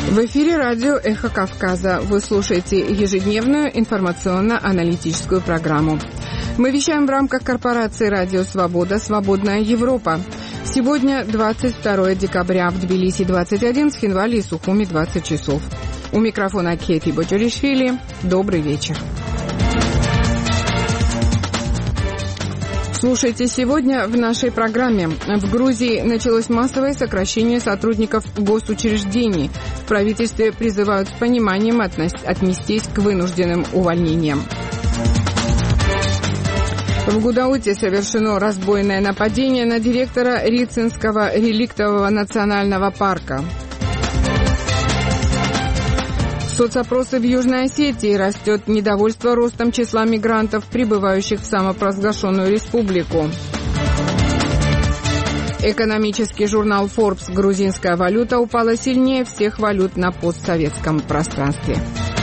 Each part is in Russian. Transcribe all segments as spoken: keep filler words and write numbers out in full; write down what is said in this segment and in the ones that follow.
В эфире радио «Эхо Кавказа». Вы слушаете ежедневную информационно-аналитическую программу. Мы вещаем в рамках корпорации «Радио Свобода. Свободная Европа». Сегодня двадцать второе декабря, в Тбилиси двадцать один, в Цхинвале и Сухуми двадцать часов. У микрофона Кети Боджоришвили. Добрый вечер. Слушайте сегодня в нашей программе. В Грузии началось массовое сокращение сотрудников госучреждений. В правительстве призывают с пониманием отнестись к вынужденным увольнениям. В Гудауте совершено разбойное нападение на директора Рицинского реликтового национального парка. Соцопросы в Южной Осетии. Растет недовольство ростом числа мигрантов, прибывающих в самопровозглашенную республику. Экономический журнал Forbes. Грузинская валюта упала сильнее всех валют на постсоветском пространстве.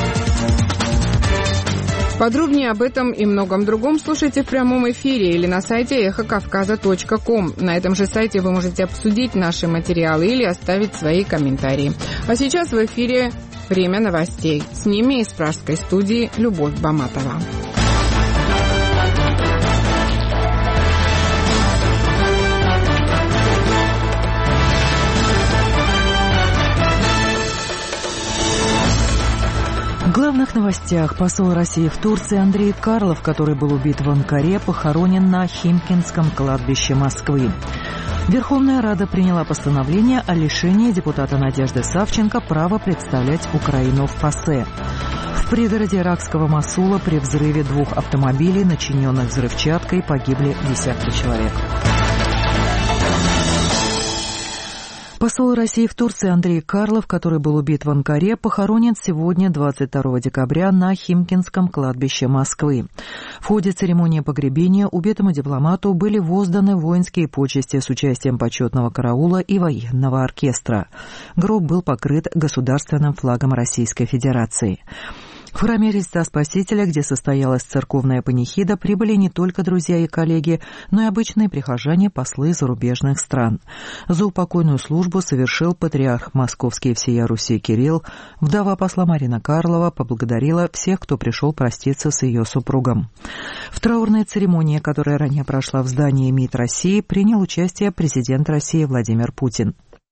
Подробнее об этом и многом другом слушайте в прямом эфире или на сайте эхо кавказа точка ком. На этом же сайте вы можете обсудить наши материалы или оставить свои комментарии. А сейчас в эфире время новостей. С ними из пражской студии Любовь Баматова. В главных новостях. Посол России в Турции Андрей Карлов, который был убит в Анкаре, похоронен на Химкинском кладбище Москвы. Верховная Рада приняла постановление о лишении депутата Надежды Савченко права представлять Украину в ПАСЕ. В пригороде иракского Мосула при взрыве двух автомобилей, начиненных взрывчаткой, погибли десятки человек. Посол России в Турции Андрей Карлов, который был убит в Анкаре, похоронен сегодня, двадцать второго декабря, на Химкинском кладбище Москвы. В ходе церемонии погребения убитому дипломату были возданы воинские почести с участием почетного караула и военного оркестра. Гроб был покрыт государственным флагом Российской Федерации. В храме Христа Спасителя, где состоялась церковная панихида, прибыли не только друзья и коллеги, но и обычные прихожане, послы зарубежных стран. Заупокойную службу совершил патриарх Московский всея Руси Кирилл. Вдова посла Марина Карлова поблагодарила всех, кто пришел проститься с ее супругом. В траурной церемонии, которая ранее прошла в здании МИД России, принял участие президент России Владимир Путин.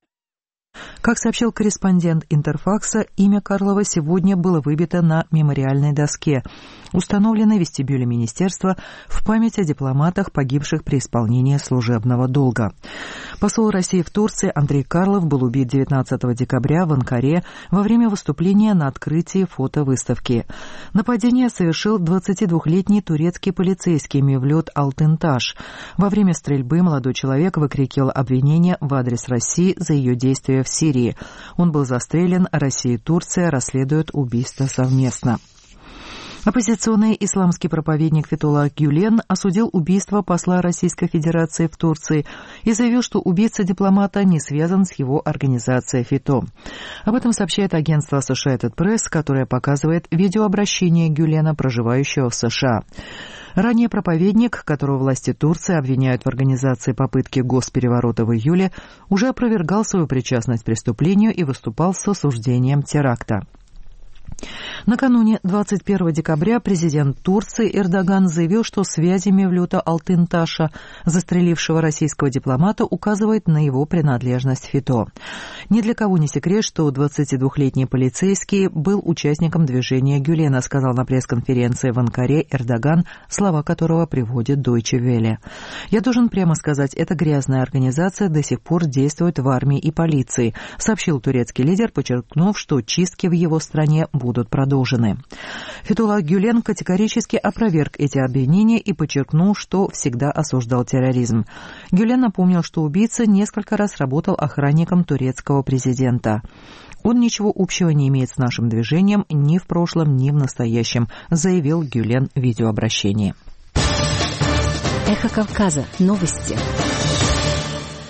Как сообщил корреспондент Интерфакса, имя Карлова сегодня было выбито на мемориальной доске, установленной в вестибюле министерства в память о дипломатах, погибших при исполнении служебного долга. Посол России в Турции Андрей Карлов был убит девятнадцатого декабря в Анкаре во время выступления на открытии фотовыставки. Нападение совершил двадцатидвухлетний турецкий полицейский Мевлют Алтынташ. Во время стрельбы молодой человек выкрикивал обвинения в адрес России за ее действия в Сирии. Он был застрелен, Россия и Турция расследуют убийство совместно. Оппозиционный исламский проповедник Фетхуллах Гюлен осудил убийство посла Российской Федерации в Турции и заявил, что убийца дипломата не связан с его организацией ФИТО. Об этом сообщает агентство Associated Press, которое показывает видеообращение Гюлена, проживающего в США. Ранее проповедник, которого власти Турции обвиняют в организации попытки госпереворота в июле, уже опровергал свою причастность к преступлению и выступал с осуждением теракта. Накануне двадцать первого декабря президент Турции Эрдоган заявил, что связи Мевлюта Алтынташа, застрелившего российского дипломата, указывают на его принадлежность ФИТО. Ни для кого не секрет, что двадцатидвухлетний полицейский был участником движения Гюлена, сказал на пресс-конференции в Анкаре Эрдоган, слова которого приводит Deutsche Welle. «Я должен прямо сказать, эта грязная организация до сих пор действует в армии и полиции», сообщил турецкий лидер, подчеркнув, что чистки в его стране будут продолжены. Фетхуллах Гюлен категорически опроверг эти обвинения и подчеркнул, что всегда осуждал терроризм. Гюлен напомнил, что убийца несколько раз работал охранником турецкого президента. «Он ничего общего не имеет с нашим движением ни в прошлом, ни в настоящем», заявил Гюлен в видеообращении. Эхо Кавказа. Новости.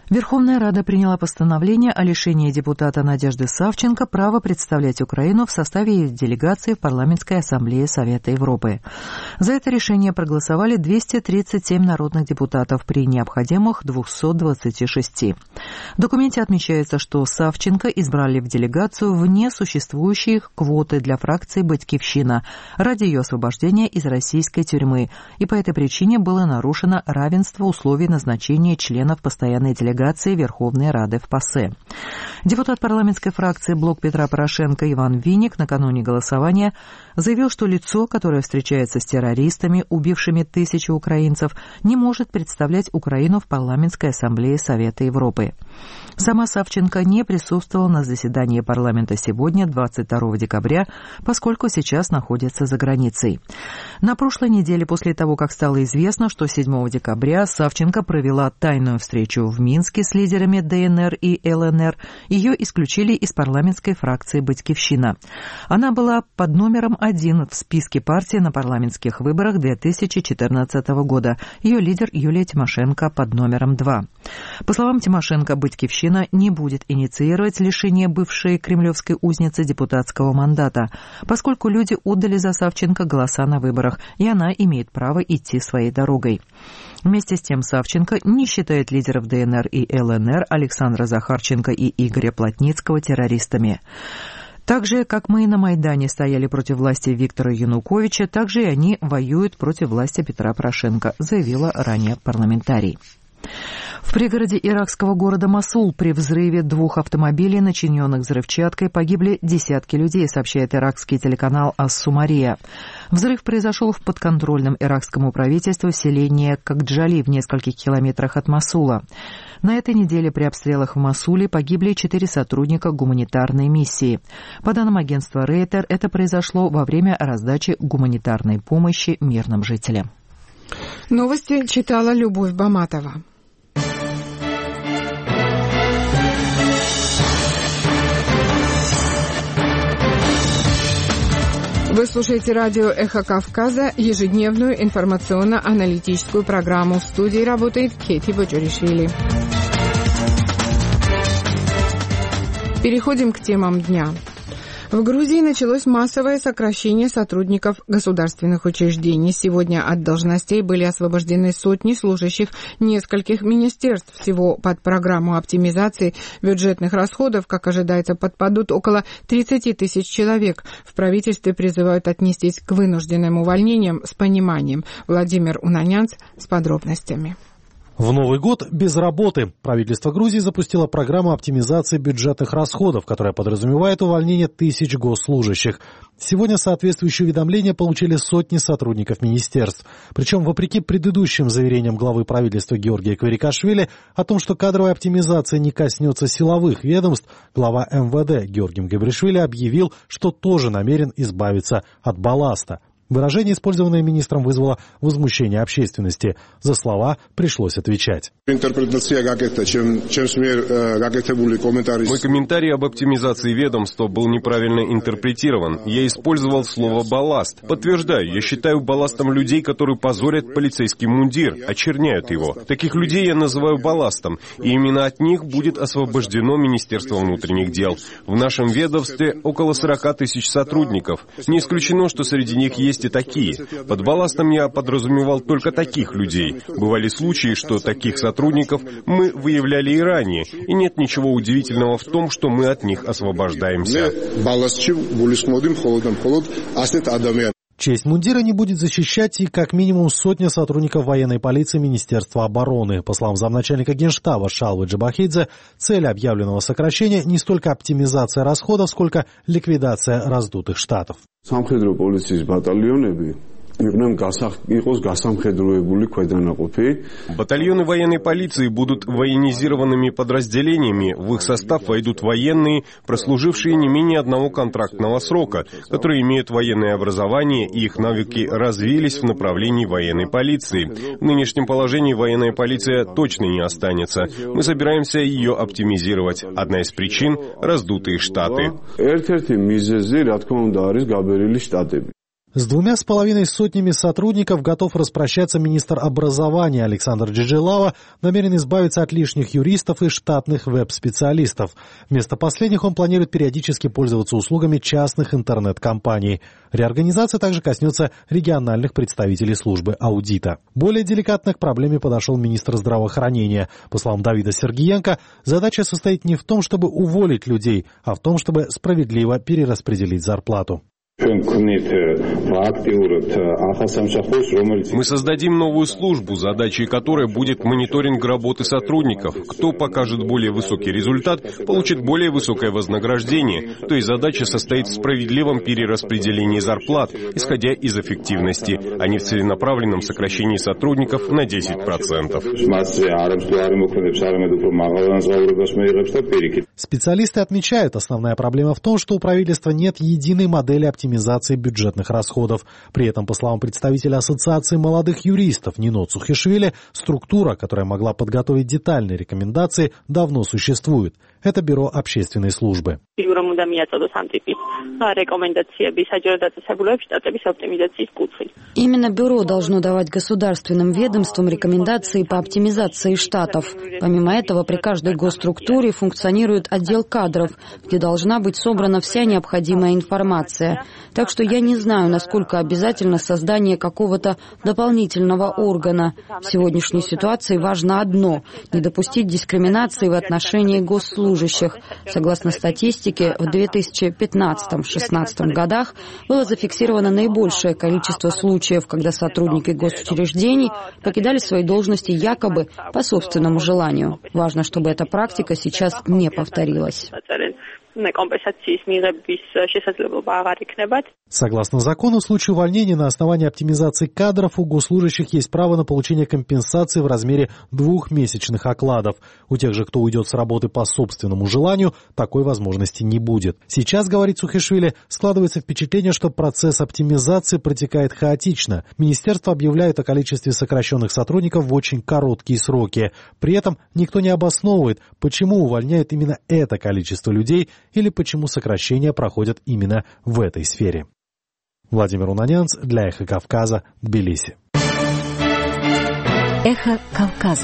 Верховная Рада приняла постановление о лишении депутата Надежды Савченко права представлять Украину в составе делегации в Парламентской ассамблее Совета Европы. За это решение проголосовали двести тридцать семь народных депутатов при необходимых двухстах двадцати шести. В документе отмечается, что Савченко избрали в делегацию вне существующей квоты для фракции «Батькивщина» ради ее освобождения из российской тюрьмы, и по этой причине было нарушено равенство условий назначения членов постоянной делегации Верховной Рады в ПАСЕ. Депутат парламентской фракции «Блок Петра Порошенко» Иван Винник накануне голосования заявил, что лицо, которое встречается с террористами, убившими тысячи украинцев, не может представлять Украину в Парламентской ассамблее Совета Европы. Сама Савченко не присутствовала на заседании парламента сегодня, двадцать второго декабря, поскольку сейчас находится за границей. На прошлой неделе, после того, как стало известно, что седьмого декабря Савченко провела тайную встречу в Минске с лидерами ДНР и ЛНР, ее исключили из парламентской фракции «Батькивщина». Она была под номером один в списке партии на парламентских выборах две тысячи четырнадцатого года. Ее лидер Юлия Тимошенко под номером два. По словам Тимошенко, «Батькивщина» не будет инициировать лишение бывшей кремлевской узницы депутатского мандата, поскольку люди отдали за Савченко голоса на выборах, и она имеет право идти своей дорогой. Вместе с тем Савченко не считает лидеров ДНР и ЛНР Александра Захарченко и Игоря Плотницкого террористами. Так же, как мы на Майдане стояли против власти Виктора Януковича, так же и они воюют против власти Петра Порошенко, заявила ранее парламентарий. В пригороде иракского города Мосул при взрыве двух автомобилей, начиненных взрывчаткой, погибли десятки людей, сообщает иракский телеканал «Ас-Сумария». Взрыв произошел в подконтрольном иракскому правительству селении Какджали в нескольких километрах от Мосула. На этой неделе при обстрелах в Мосуле погибли четыре сотрудника гуманитарной миссии. По данным агентства Рейтер, это произошло во время раздачи гуманитарной помощи мирным жителям. Новости читала Любовь Баматова. Вы слушаете радио «Эхо Кавказа», ежедневную информационно-аналитическую программу. В студии работает Кети Боджоришвили. Переходим к темам дня. В Грузии началось массовое сокращение сотрудников государственных учреждений. Сегодня от должностей были освобождены сотни служащих нескольких министерств. Всего под программу оптимизации бюджетных расходов, как ожидается, подпадут около тридцати тысяч человек. В правительстве призывают отнестись к вынужденным увольнениям с пониманием. Владимир Унанянц с подробностями. В Новый год без работы. Правительство Грузии запустило программу оптимизации бюджетных расходов, которая подразумевает увольнение тысяч госслужащих. Сегодня соответствующие уведомления получили сотни сотрудников министерств. Причем, вопреки предыдущим заверениям главы правительства Георгия Кверикашвили о том, что кадровая оптимизация не коснется силовых ведомств, глава эм вэ дэ Георгий Габришвили объявил, что тоже намерен избавиться от балласта. Выражение, использованное министром, вызвало возмущение общественности. За слова пришлось отвечать. Мой комментарий об оптимизации ведомства был неправильно интерпретирован. Я использовал слово «балласт». Подтверждаю, я считаю балластом людей, которые позорят полицейский мундир, очерняют его. Таких людей я называю балластом, и именно от них будет освобождено Министерство внутренних дел. В нашем ведомстве около сорока тысяч сотрудников. Не исключено, что среди них есть и такие. Под балластом я подразумевал только таких людей. Бывали случаи, что таких сотрудников мы выявляли и ранее, и нет ничего удивительного в том, что мы от них освобождаемся. Честь мундира не будет защищать и как минимум сотня сотрудников военной полиции Министерства обороны. По словам замначальника Генштаба Шалвы Джабахидзе, цель объявленного сокращения не столько оптимизация расходов, сколько ликвидация раздутых штатов. Батальоны военной полиции будут военизированными подразделениями. В их состав войдут военные, прослужившие не менее одного контрактного срока, которые имеют военное образование, и их навыки развились в направлении военной полиции. В нынешнем положении военная полиция точно не останется. Мы собираемся ее оптимизировать. Одна из причин – раздутые штаты. С двумя с половиной сотнями сотрудников готов распрощаться министр образования Александр Джиджелава, намерен избавиться от лишних юристов и штатных веб-специалистов. Вместо последних он планирует периодически пользоваться услугами частных интернет-компаний. Реорганизация также коснется региональных представителей службы аудита. Более деликатно к проблеме подошел министр здравоохранения. По словам Давида Сергиенко, задача состоит не в том, чтобы уволить людей, а в том, чтобы справедливо перераспределить зарплату. Мы создадим новую службу, задачей которой будет мониторинг работы сотрудников. Кто покажет более высокий результат, получит более высокое вознаграждение. То есть задача состоит в справедливом перераспределении зарплат, исходя из эффективности, а не в целенаправленном сокращении сотрудников на десять процентов. Специалисты отмечают, основная проблема в том, что у правительства нет единой модели оптимизации оптимизации бюджетных расходов. При этом, по словам представителя Ассоциации молодых юристов Нино Цухишвили, структура, которая могла подготовить детальные рекомендации, давно существует. Это Бюро общественной службы. Именно бюро должно давать государственным ведомствам рекомендации по оптимизации штатов. Помимо этого, при каждой госструктуре функционирует отдел кадров, где должна быть собрана вся необходимая информация. Так что я не знаю, насколько обязательно создание какого-то дополнительного органа. В сегодняшней ситуации важно одно – не допустить дискриминации в отношении госслужащих. Согласно статистике, в две тысячи пятнадцатом — две тысячи шестнадцатом годах было зафиксировано наибольшее количество случаев, когда сотрудники госучреждений покидали свои должности якобы по собственному желанию. Важно, чтобы эта практика сейчас не повторилась. Согласно закону, в случае увольнения на основании оптимизации кадров у госслужащих есть право на получение компенсации в размере двух месячных окладов. У тех же, кто уйдет с работы по собственному желанию, такой возможности не будет. Сейчас, говорит Цухишвили, складывается впечатление, что процесс оптимизации протекает хаотично. Министерство объявляет о количестве сокращенных сотрудников в очень короткие сроки. При этом никто не обосновывает, почему увольняют именно это количество людей или почему сокращения проходят именно в этой сфере. Владимир Унанянц для «Эхо Кавказа», Тбилиси. «Эхо Кавказа».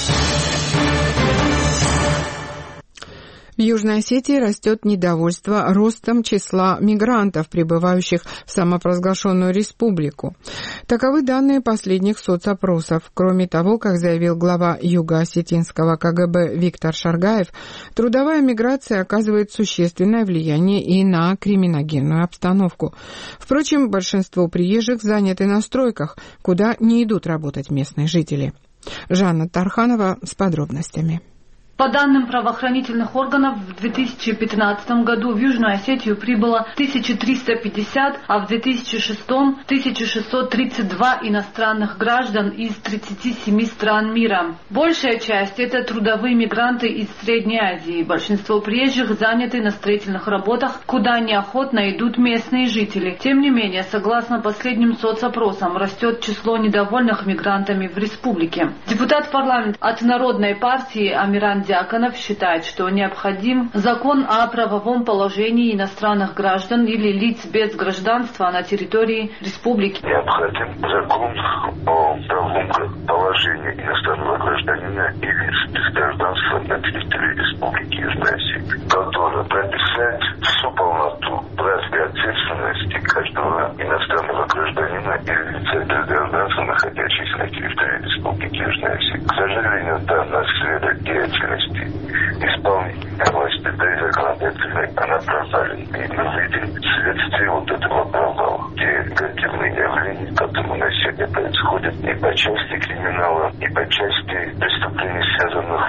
В Южной Осетии растет недовольство ростом числа мигрантов, прибывающих в самопровозглашенную республику. Таковы данные последних соцопросов. Кроме того, как заявил глава юго-осетинского ка гэ бэ Виктор Шаргаев, трудовая миграция оказывает существенное влияние и на криминогенную обстановку. Впрочем, большинство приезжих заняты на стройках, куда не идут работать местные жители. Жанна Тарханова с подробностями. По данным правоохранительных органов, в две тысячи пятнадцатом году в Южную Осетию прибыло тысяча триста пятьдесят, а в две тысячи шестом – тысяча шестьсот тридцать два иностранных граждан из тридцати семи стран мира. Большая часть – это трудовые мигранты из Средней Азии. Большинство приезжих заняты на строительных работах, куда неохотно идут местные жители. Тем не менее, согласно последним соцопросам, растет число недовольных мигрантами в республике. Депутат парламента от Народной партии Амиран Дьяконов считает, что необходим закон о правовом положении иностранных граждан или лиц без гражданства на территории республики. Необходим закон о правовом положении иностранного гражданина и лиц без гражданства на территории республики Южная Осетия, который прописать всю полноту прав и ответственности каждого иностранного гражданина или лица без гражданства, находящихся на территории республики Южная Осетия. К сожалению, данная сфера деятельности исполнительной власти, да и законодательной, она провалена. И мы видим следствие вот этого провала, где негативные явления, которые на сегодня происходят не по части криминала, не по части преступлений, связанных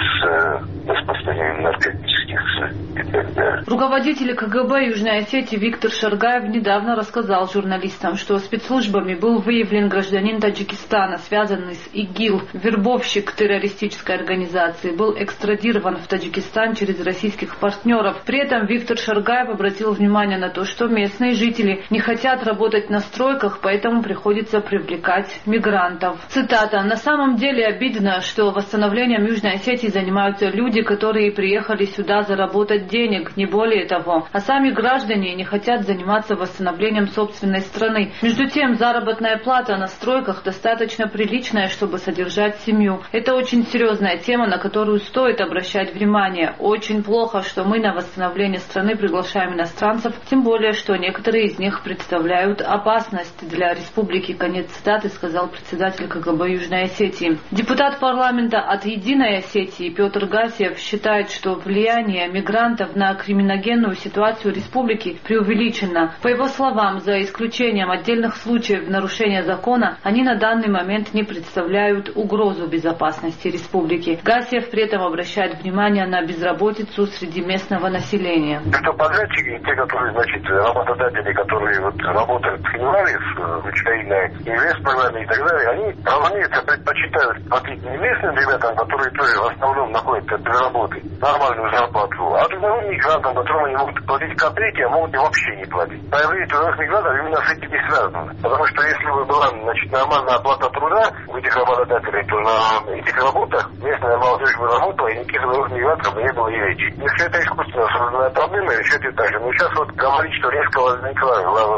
с распространением наркотических и так далее. Руководитель ка гэ бэ Южной Осетии Виктор Шаргаев недавно рассказал журналистам, что спецслужбами был выявлен гражданин Таджикистана, связанный с ИГИЛ, вербовщик террористической организации, был экстрадирован в Таджикистан через российских партнеров. При этом Виктор Шаргаев обратил внимание на то, что местные жители не хотят работать на стройках, поэтому приходится привлекать мигрантов. Цитата. «На самом деле обидно, что восстановлением Южной Осетии занимаются люди, которые приехали сюда заработать денег, не более более того. А сами граждане не хотят заниматься восстановлением собственной страны. Между тем, заработная плата на стройках достаточно приличная, чтобы содержать семью. Это очень серьезная тема, на которую стоит обращать внимание. Очень плохо, что мы на восстановление страны приглашаем иностранцев, тем более, что некоторые из них представляют опасность для республики. Конец цитаты сказал председатель КГБ Южной Осетии. Депутат парламента от «Единой Осетии» Петр Гасиев считает, что влияние мигрантов на криминогенную ситуацию республики преувеличено. По его словам, за исключением отдельных случаев нарушения закона, они на данный момент не представляют угрозу безопасности республики. Гасиев при этом обращает внимание на безработицу среди местного населения. Это подрядчики, те, которые, значит, работодатели, которые вот работают в Хинвале, включая на инвест-программе и так далее, они, разумеется, предпочитают платить не местным ребятам, которые тоже в основном находятся без работы, нормальную зарплату, а трудовым мигрантам, которым они могут платить копейки, а могут и вообще не платить. Появление трудовых мигрантов именно с этим не связано. Потому что если бы была, значит, нормальная оплата труда у этих работодателей, то на этих работах местная молодежь бы работала, и никаких трудовых мигрантов бы не было и речи. Если это искусственно созданная проблема, решать и так же. Но сейчас вот говорить, что резко возникла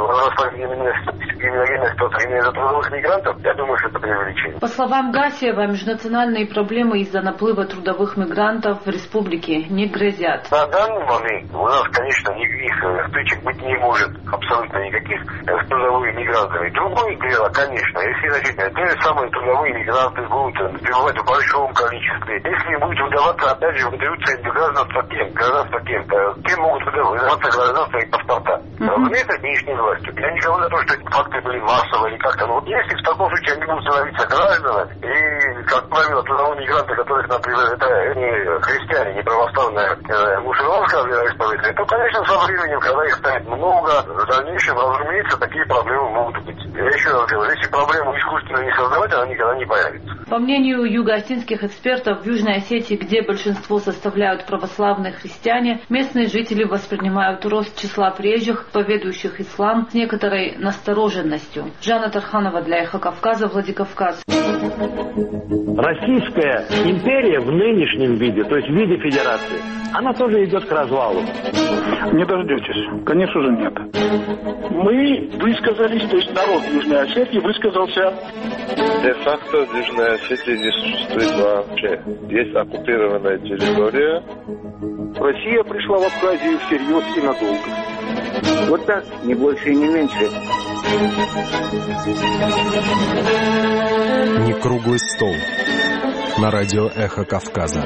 криминогенная ситуация именно из-за трудовых мигрантов, я думаю, что это преувеличение. По словам Гасиева, межнациональные проблемы из-за наплыва трудовых мигрантов в республике не грозят. На данный момент у нас, конечно, никаких стычек быть не может, абсолютно никаких с трудовыми мигрантами. Другое дело, конечно, если значит, те же самые трудовые мигранты будут пребывать в большом количестве, если будет удаваться, опять же, выдаются гражданство кем, гражданство кем, кем могут выдаваться гражданство и паспорта. Разумеется, нынешней властью. Я не говорю о том, что эти факты были массовые или как-то, но вот если в таком случае они будут становиться гражданами, и, как правило, трудовые мигранты, которых, например, это не христиане, не православные, э, мусульманское вероисповедание, то, конечно, со временем, когда их станет много, в дальнейшем, разумеется, такие проблемы могут быть. Я еще раз говорю, если проблему искусственно не создавать, она никогда не появится. По мнению юго-осетинских экспертов, в Южной Осетии, где большинство составляют православные христиане, местные жители воспринимают рост числа приезжих, поведующих ислам, с некоторой настороженностью. Жанна Тарханова для Эхо Кавказа, Владикавказ. Российская империя в нынешнем виде, то есть в виде федерации, она тоже идет к развалу. Не дождетесь. Конечно же нет. Мы высказались, то есть народ Южной Осетии высказался. Де-факто в Южной Осетии не существует вообще. Есть оккупированная территория. Россия пришла в Абхазию всерьез и надолго. Вот так, не больше и не меньше. Не круглый стол. На радио Эхо Кавказа.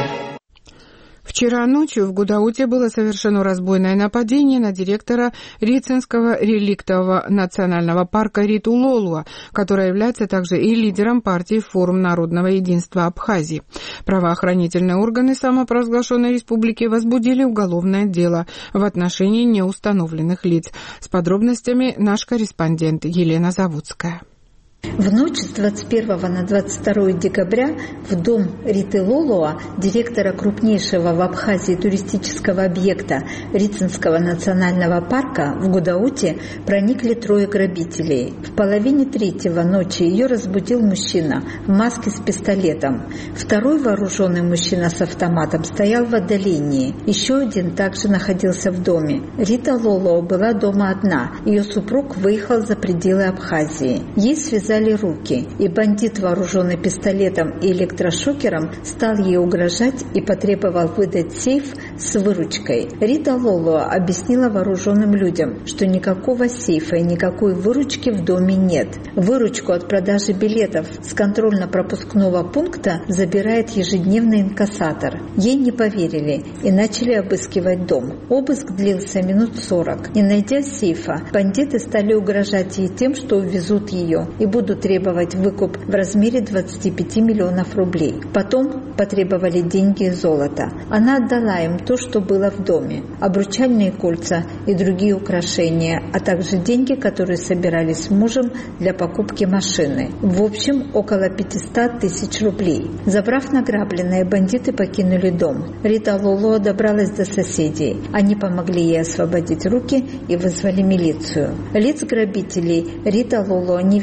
Вчера ночью в Гудауте было совершено разбойное нападение на директора Рицинского реликтового национального парка Риту Лолуа, которая является также и лидером партии Форум народного единства Абхазии. Правоохранительные органы самопровозглашенной республики возбудили уголовное дело в отношении неустановленных лиц. С подробностями наш корреспондент Елена Заводская. В ночь с двадцать первого на двадцать второе декабря в дом Риты Лолуа, директора крупнейшего в Абхазии туристического объекта Рицинского национального парка в Гудауте, проникли трое грабителей. В половине третьего ночи ее разбудил мужчина в маске с пистолетом. Второй вооруженный мужчина с автоматом стоял в отдалении. Еще один также находился в доме. Рита Лолуа была дома одна. Ее супруг выехал за пределы Абхазии. Ей связали руки, и бандит, вооруженный пистолетом и электрошокером, стал ей угрожать и потребовал выдать сейф с выручкой. Рита Лолуа объяснила вооруженным людям, что никакого сейфа и никакой выручки в доме нет. Выручку от продажи билетов с контрольно-пропускного пункта забирает ежедневный инкассатор. Ей не поверили и начали обыскивать дом. Обыск длился минут сорок. Не найдя сейфа, бандиты стали угрожать ей тем, что увезут ее и будут требовать выкуп в размере двадцати пяти миллионов рублей. Потом потребовали деньги и золото. Она отдала им то, что было в доме: обручальные кольца и другие украшения, а также деньги, которые собирались с мужем для покупки машины. В общем, около пятьсот тысяч рублей. Забрав награбленное, бандиты покинули дом. Рита Лолуа добралась до соседей. Они помогли ей освободить руки и вызвали милицию. Лиц грабителей Рита Лолуа не видела,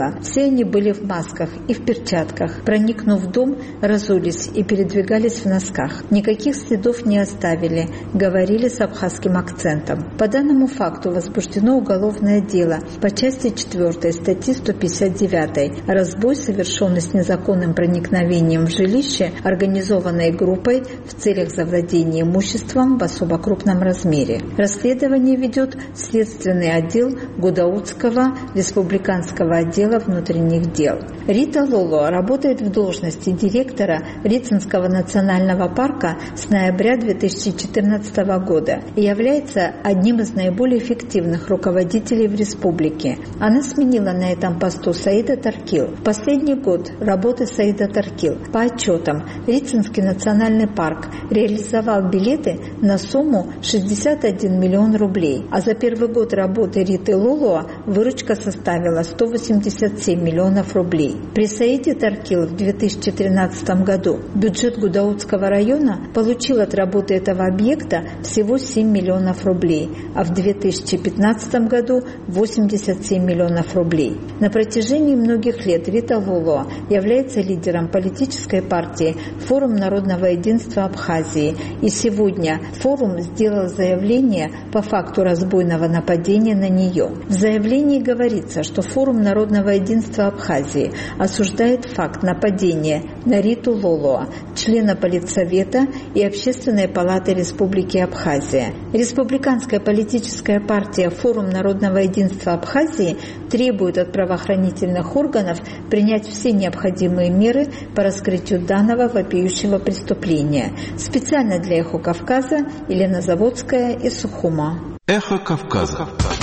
дела. Все они были в масках и в перчатках. Проникнув в дом, разулись и передвигались в носках. Никаких следов не оставили, говорили с абхазским акцентом. По данному факту возбуждено уголовное дело по части четвёртой статьи сто пятьдесят девять «Разбой, совершенный с незаконным проникновением в жилище, организованной группой в целях завладения имуществом в особо крупном размере». Расследование ведет Следственный отдел Гудаутского республиканского отдела внутренних дел. Рита Лоло работает в должности директора Рицинского национального парка с ноября две тысячи четырнадцатого года и является одним из наиболее эффективных руководителей в республике. Она сменила на этом посту Саида Таркил. В последний год работы Саида Таркил по отчетам Рицинский национальный парк реализовал билеты на сумму шестьдесят один миллион рублей, а за первый год работы Риты Лоло выручка составила сто восемьдесят семь миллионов рублей. При Саиде Таркил в две тысячи тринадцатом году бюджет Гудаутского района получил от работы этого объекта всего семь миллионов рублей, а в две тысячи пятнадцатом году восемьдесят семь миллионов рублей. На протяжении многих лет Рита Лоло является лидером политической партии «Форум народного единства Абхазии», и сегодня форум сделал заявление по факту разбойного нападения на нее. В заявлении говорится, что Форум народного единства Абхазии осуждает факт нападения на Риту Лоло, члена Политсовета и Общественной палаты Республики Абхазия. Республиканская политическая партия «Форум народного единства Абхазии» требует от правоохранительных органов принять все необходимые меры по раскрытию данного вопиющего преступления. Специально для «Эхо Кавказа» Елена Заводская из Сухума. Эхо Кавказа.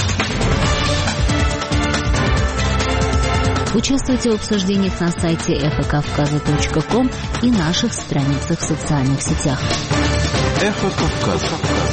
Участвуйте в обсуждениях на сайте эхо кавказа точка ком и наших страницах в социальных сетях. Эхо Кавказа.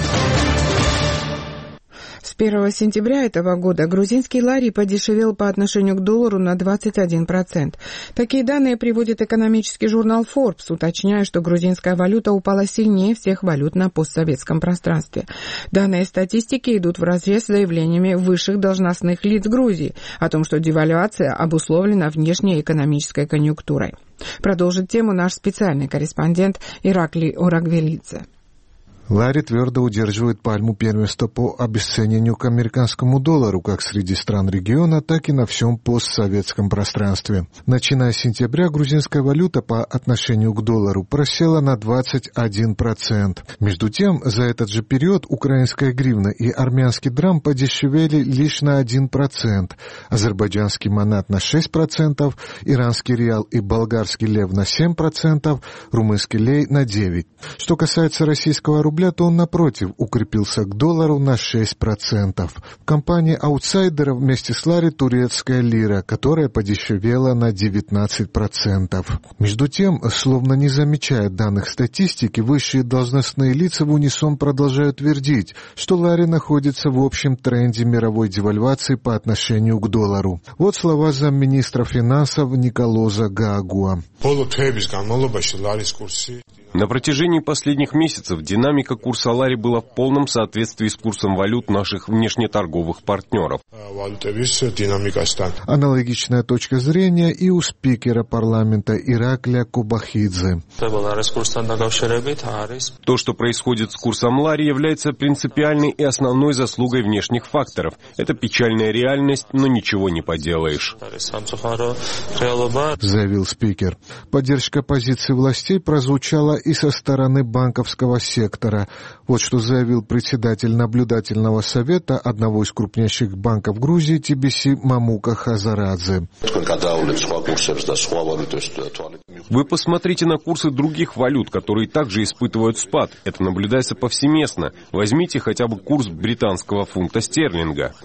С первого сентября этого года грузинский лари подешевел по отношению к доллару на двадцать один процент. Такие данные приводит экономический журнал Forbes, уточняя, что грузинская валюта упала сильнее всех валют на постсоветском пространстве. Данные статистики идут вразрез с заявлениями высших должностных лиц Грузии о том, что девальвация обусловлена внешней экономической конъюнктурой. Продолжит тему наш специальный корреспондент Ираклий Орагвелидзе. Лари твердо удерживает пальму первенства по обесценению к американскому доллару как среди стран региона, так и на всем постсоветском пространстве. Начиная с сентября грузинская валюта по отношению к доллару просела на двадцать один процент. Между тем, за этот же период украинская гривна и армянский драм подешевели лишь на один процент, азербайджанский манат на шесть процентов, иранский реал и болгарский лев на семь процентов, румынский лей на девять процентов. Что касается российского рубля, то он, напротив, укрепился к доллару на шесть процентов. В компании аутсайдеров вместе с лари турецкая лира, которая подешевела на девятнадцать процентов. Между тем, словно не замечая данных статистики, высшие должностные лица в унисон продолжают твердить, что лари находится в общем тренде мировой девальвации по отношению к доллару. Вот слова замминистра финансов Николоза Гаагуа. На протяжении последних месяцев динамика курса лари была в полном соответствии с курсом валют наших внешнеторговых партнеров. Аналогичная точка зрения и у спикера парламента Ираклия Кубахидзе. То, что происходит с курсом лари, является принципиальной и основной заслугой внешних факторов. Это печальная реальность, но ничего не поделаешь, заявил спикер. Поддержка позиции властей прозвучала и со стороны банковского сектора. Вот что заявил председатель наблюдательного совета одного из крупнейших банков Грузии ти би си Мамука Хазарадзе. Вы посмотрите на курсы других валют, которые также испытывают спад. Это наблюдается повсеместно. Возьмите хотя бы курс британского фунта стерлинга.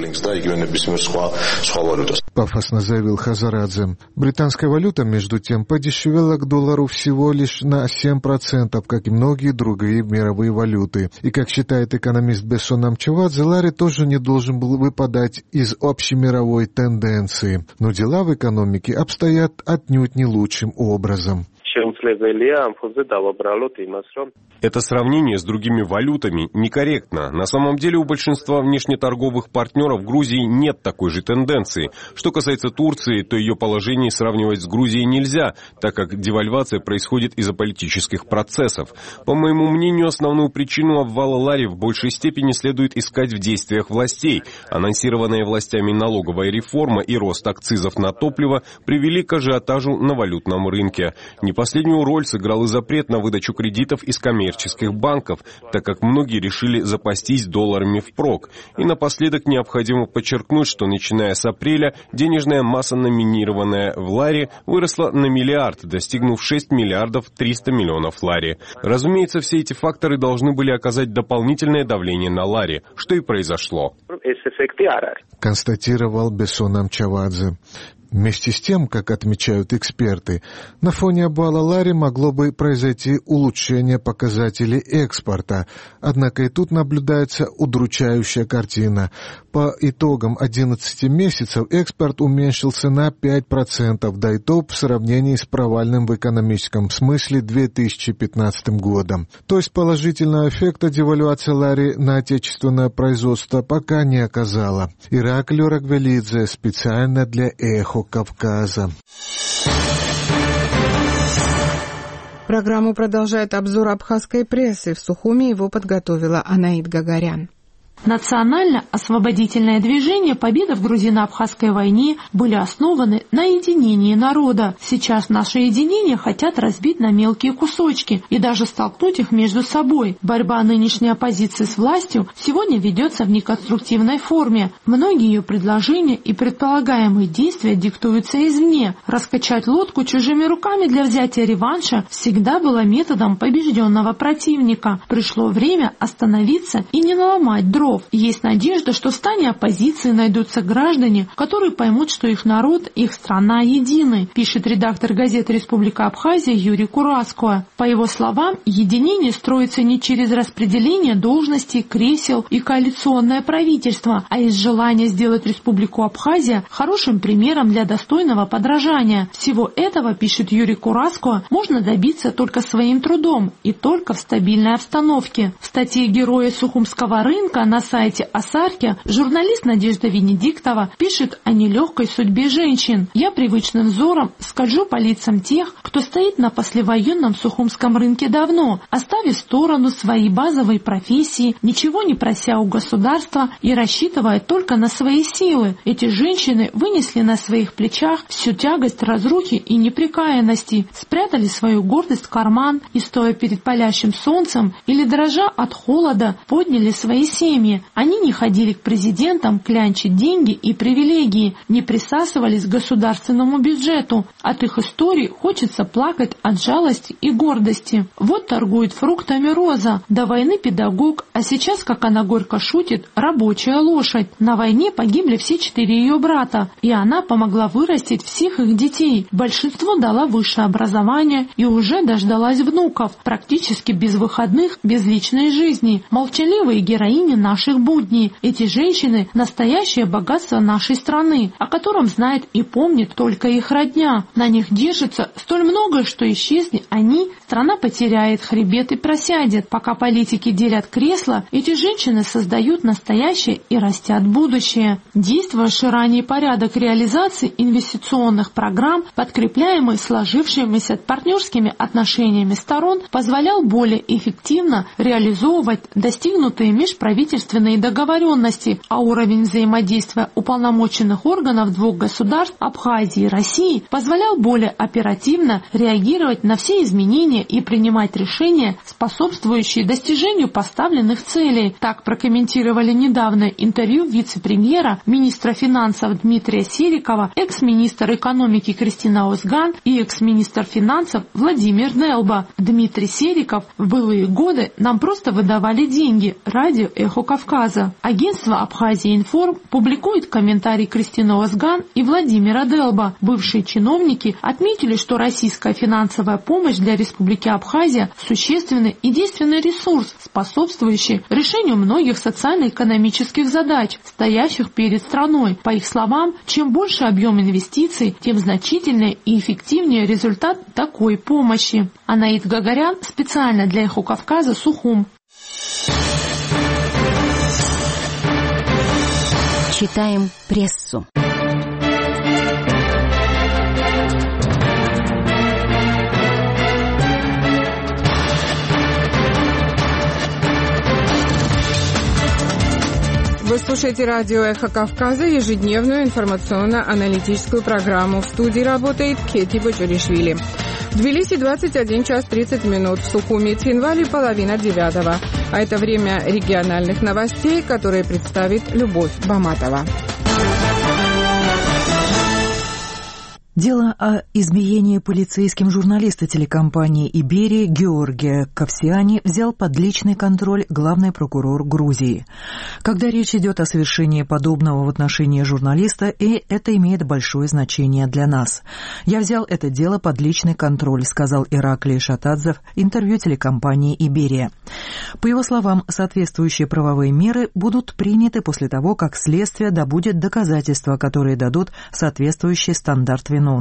Пафосно заявил Хазарадзе. Британская валюта, между тем, подешевела к доллару всего лишь на семь процентов, как и многие другие мировые валюты. И, как считает экономист Бессон Амчевадзе, лари тоже не должен был выпадать из общемировой тенденции. Но дела в экономике обстоят отнюдь не лучшим образом. Это сравнение с другими валютами некорректно. На самом деле у большинства внешнеторговых партнеров Грузии нет такой же тенденции. Что касается Турции, то ее положение сравнивать с Грузией нельзя, так как девальвация происходит из-за политических процессов. По моему мнению, основную причину обвала лари в большей степени следует искать в действиях властей. Анонсированная властями налоговая реформа и рост акцизов на топливо привели к ажиотажу на валютном рынке. Не последнюю роль сыграл и запрет на выдачу кредитов из коммерческих банков, так как многие решили запастись долларами впрок. И напоследок необходимо подчеркнуть, что начиная с апреля денежная масса, номинированная в лари, выросла на миллиард, достигнув шесть миллиардов триста миллионов лари. Разумеется, все эти факторы должны были оказать дополнительное давление на лари, что и произошло. Констатировал Бессон Амчавадзе. Вместе с тем, как отмечают эксперты, на фоне обвала лари могло бы произойти улучшение показателей экспорта. Однако и тут наблюдается удручающая картина. По итогам одиннадцати месяцев экспорт уменьшился на пять процентов, да и то в сравнении с провальным в экономическом смысле две тысячи пятнадцатым годом. То есть положительного эффекта девальвация лари на отечественное производство пока не оказала. Ираклий Рагвелидзе специально для «Эхо Кавказа». Программу продолжает обзор абхазской прессы. В Сухуми его подготовила Анаит Гагарян. Национально-освободительное движение «Победа в грузино-абхазской войне» были основаны на единении народа. Сейчас наше единение хотят разбить на мелкие кусочки и даже столкнуть их между собой. Борьба нынешней оппозиции с властью сегодня ведется в неконструктивной форме. Многие ее предложения и предполагаемые действия диктуются извне. Раскачать лодку чужими руками для взятия реванша всегда было методом побежденного противника. Пришло время остановиться и не наломать дров. Есть надежда, что в стане оппозиции найдутся граждане, которые поймут, что их народ, их страна едины, пишет редактор газеты «Республика Абхазия» Юрий Кураско. По его словам, единение строится не через распределение должностей, кресел и коалиционное правительство, а из желания сделать Республику Абхазия хорошим примером для достойного подражания. Всего этого, пишет Юрий Кураско, можно добиться только своим трудом и только в стабильной обстановке. В статье героя Сухумского рынка на сайте Асарки журналист Надежда Венедиктова пишет о нелегкой судьбе женщин. Я привычным взором скольжу по лицам тех, кто стоит на послевоенном Сухумском рынке давно, оставив в сторону свои базовые профессии, ничего не прося у государства и рассчитывая только на свои силы. Эти женщины вынесли на своих плечах всю тягость разрухи и непрекаянности, спрятали свою гордость в карман и, стоя перед палящим солнцем или дрожа от холода, подняли свои семьи. Они не ходили к президентам клянчить деньги и привилегии, не присасывались к государственному бюджету. От их истории хочется плакать от жалости и гордости. Вот торгует фруктами Роза, до войны педагог, а сейчас, как она горько шутит, рабочая лошадь. На войне погибли все четыре ее брата, и она помогла вырастить всех их детей. Большинство дала высшее образование и уже дождалась внуков, практически без выходных, без личной жизни. Молчаливые героини наших будней. Эти женщины – настоящее богатство нашей страны, о котором знает и помнит только их родня. На них держится столь многое, что исчезнет они, страна потеряет хребет и просядет. Пока политики делят кресла, эти женщины создают настоящее и растят будущее. Действовавший ранее порядок реализации инвестиционных программ, подкрепляемый сложившимися партнерскими отношениями сторон, позволял более эффективно реализовывать достигнутые межправительственные договоренности, а уровень взаимодействия уполномоченных органов двух государств Абхазии и России позволял более оперативно реагировать на все изменения и принимать решения, способствующие достижению поставленных целей. Так прокомментировали недавно интервью вице-премьера, министра финансов Дмитрия Серикова, экс-министр экономики Кристина Озган и экс-министр финансов Владимир Нелба. Дмитрий Сериков: в былые годы нам просто выдавали деньги. Радио «Эхо Кавказа. Агентство Абхазия Информ публикует комментарий Кристины Озган и Владимира Делба. Бывшие чиновники отметили, что российская финансовая помощь для Республики Абхазия – существенный и действенный ресурс, способствующий решению многих социально-экономических задач, стоящих перед страной. По их словам, чем больше объем инвестиций, тем значительнее и эффективнее результат такой помощи. Анаит Гагарян специально для «Эхо Кавказа», Сухум. Читаем прессу. Вы слушаете радио «Эхо Кавказа», ежедневную информационно-аналитическую программу. В студии работает Кети Бочуришвили. В Тбилиси двадцать один час тридцать минут, в Сухуми и Цхинвале половина девятого. А это время региональных новостей, которые представит Любовь Баматова. Дело о избиении полицейским журналиста телекомпании «Иберия» Георгия Ковсиани взял под личный контроль главный прокурор Грузии. Когда речь идет о совершении подобного в отношении журналиста, и это имеет большое значение для нас. «Я взял это дело под личный контроль», — сказал Ираклий Шатадзе в интервью телекомпании «Иберия». По его словам, соответствующие правовые меры будут приняты после того, как следствие добудет доказательства, которые дадут соответствующий стандарт виновности.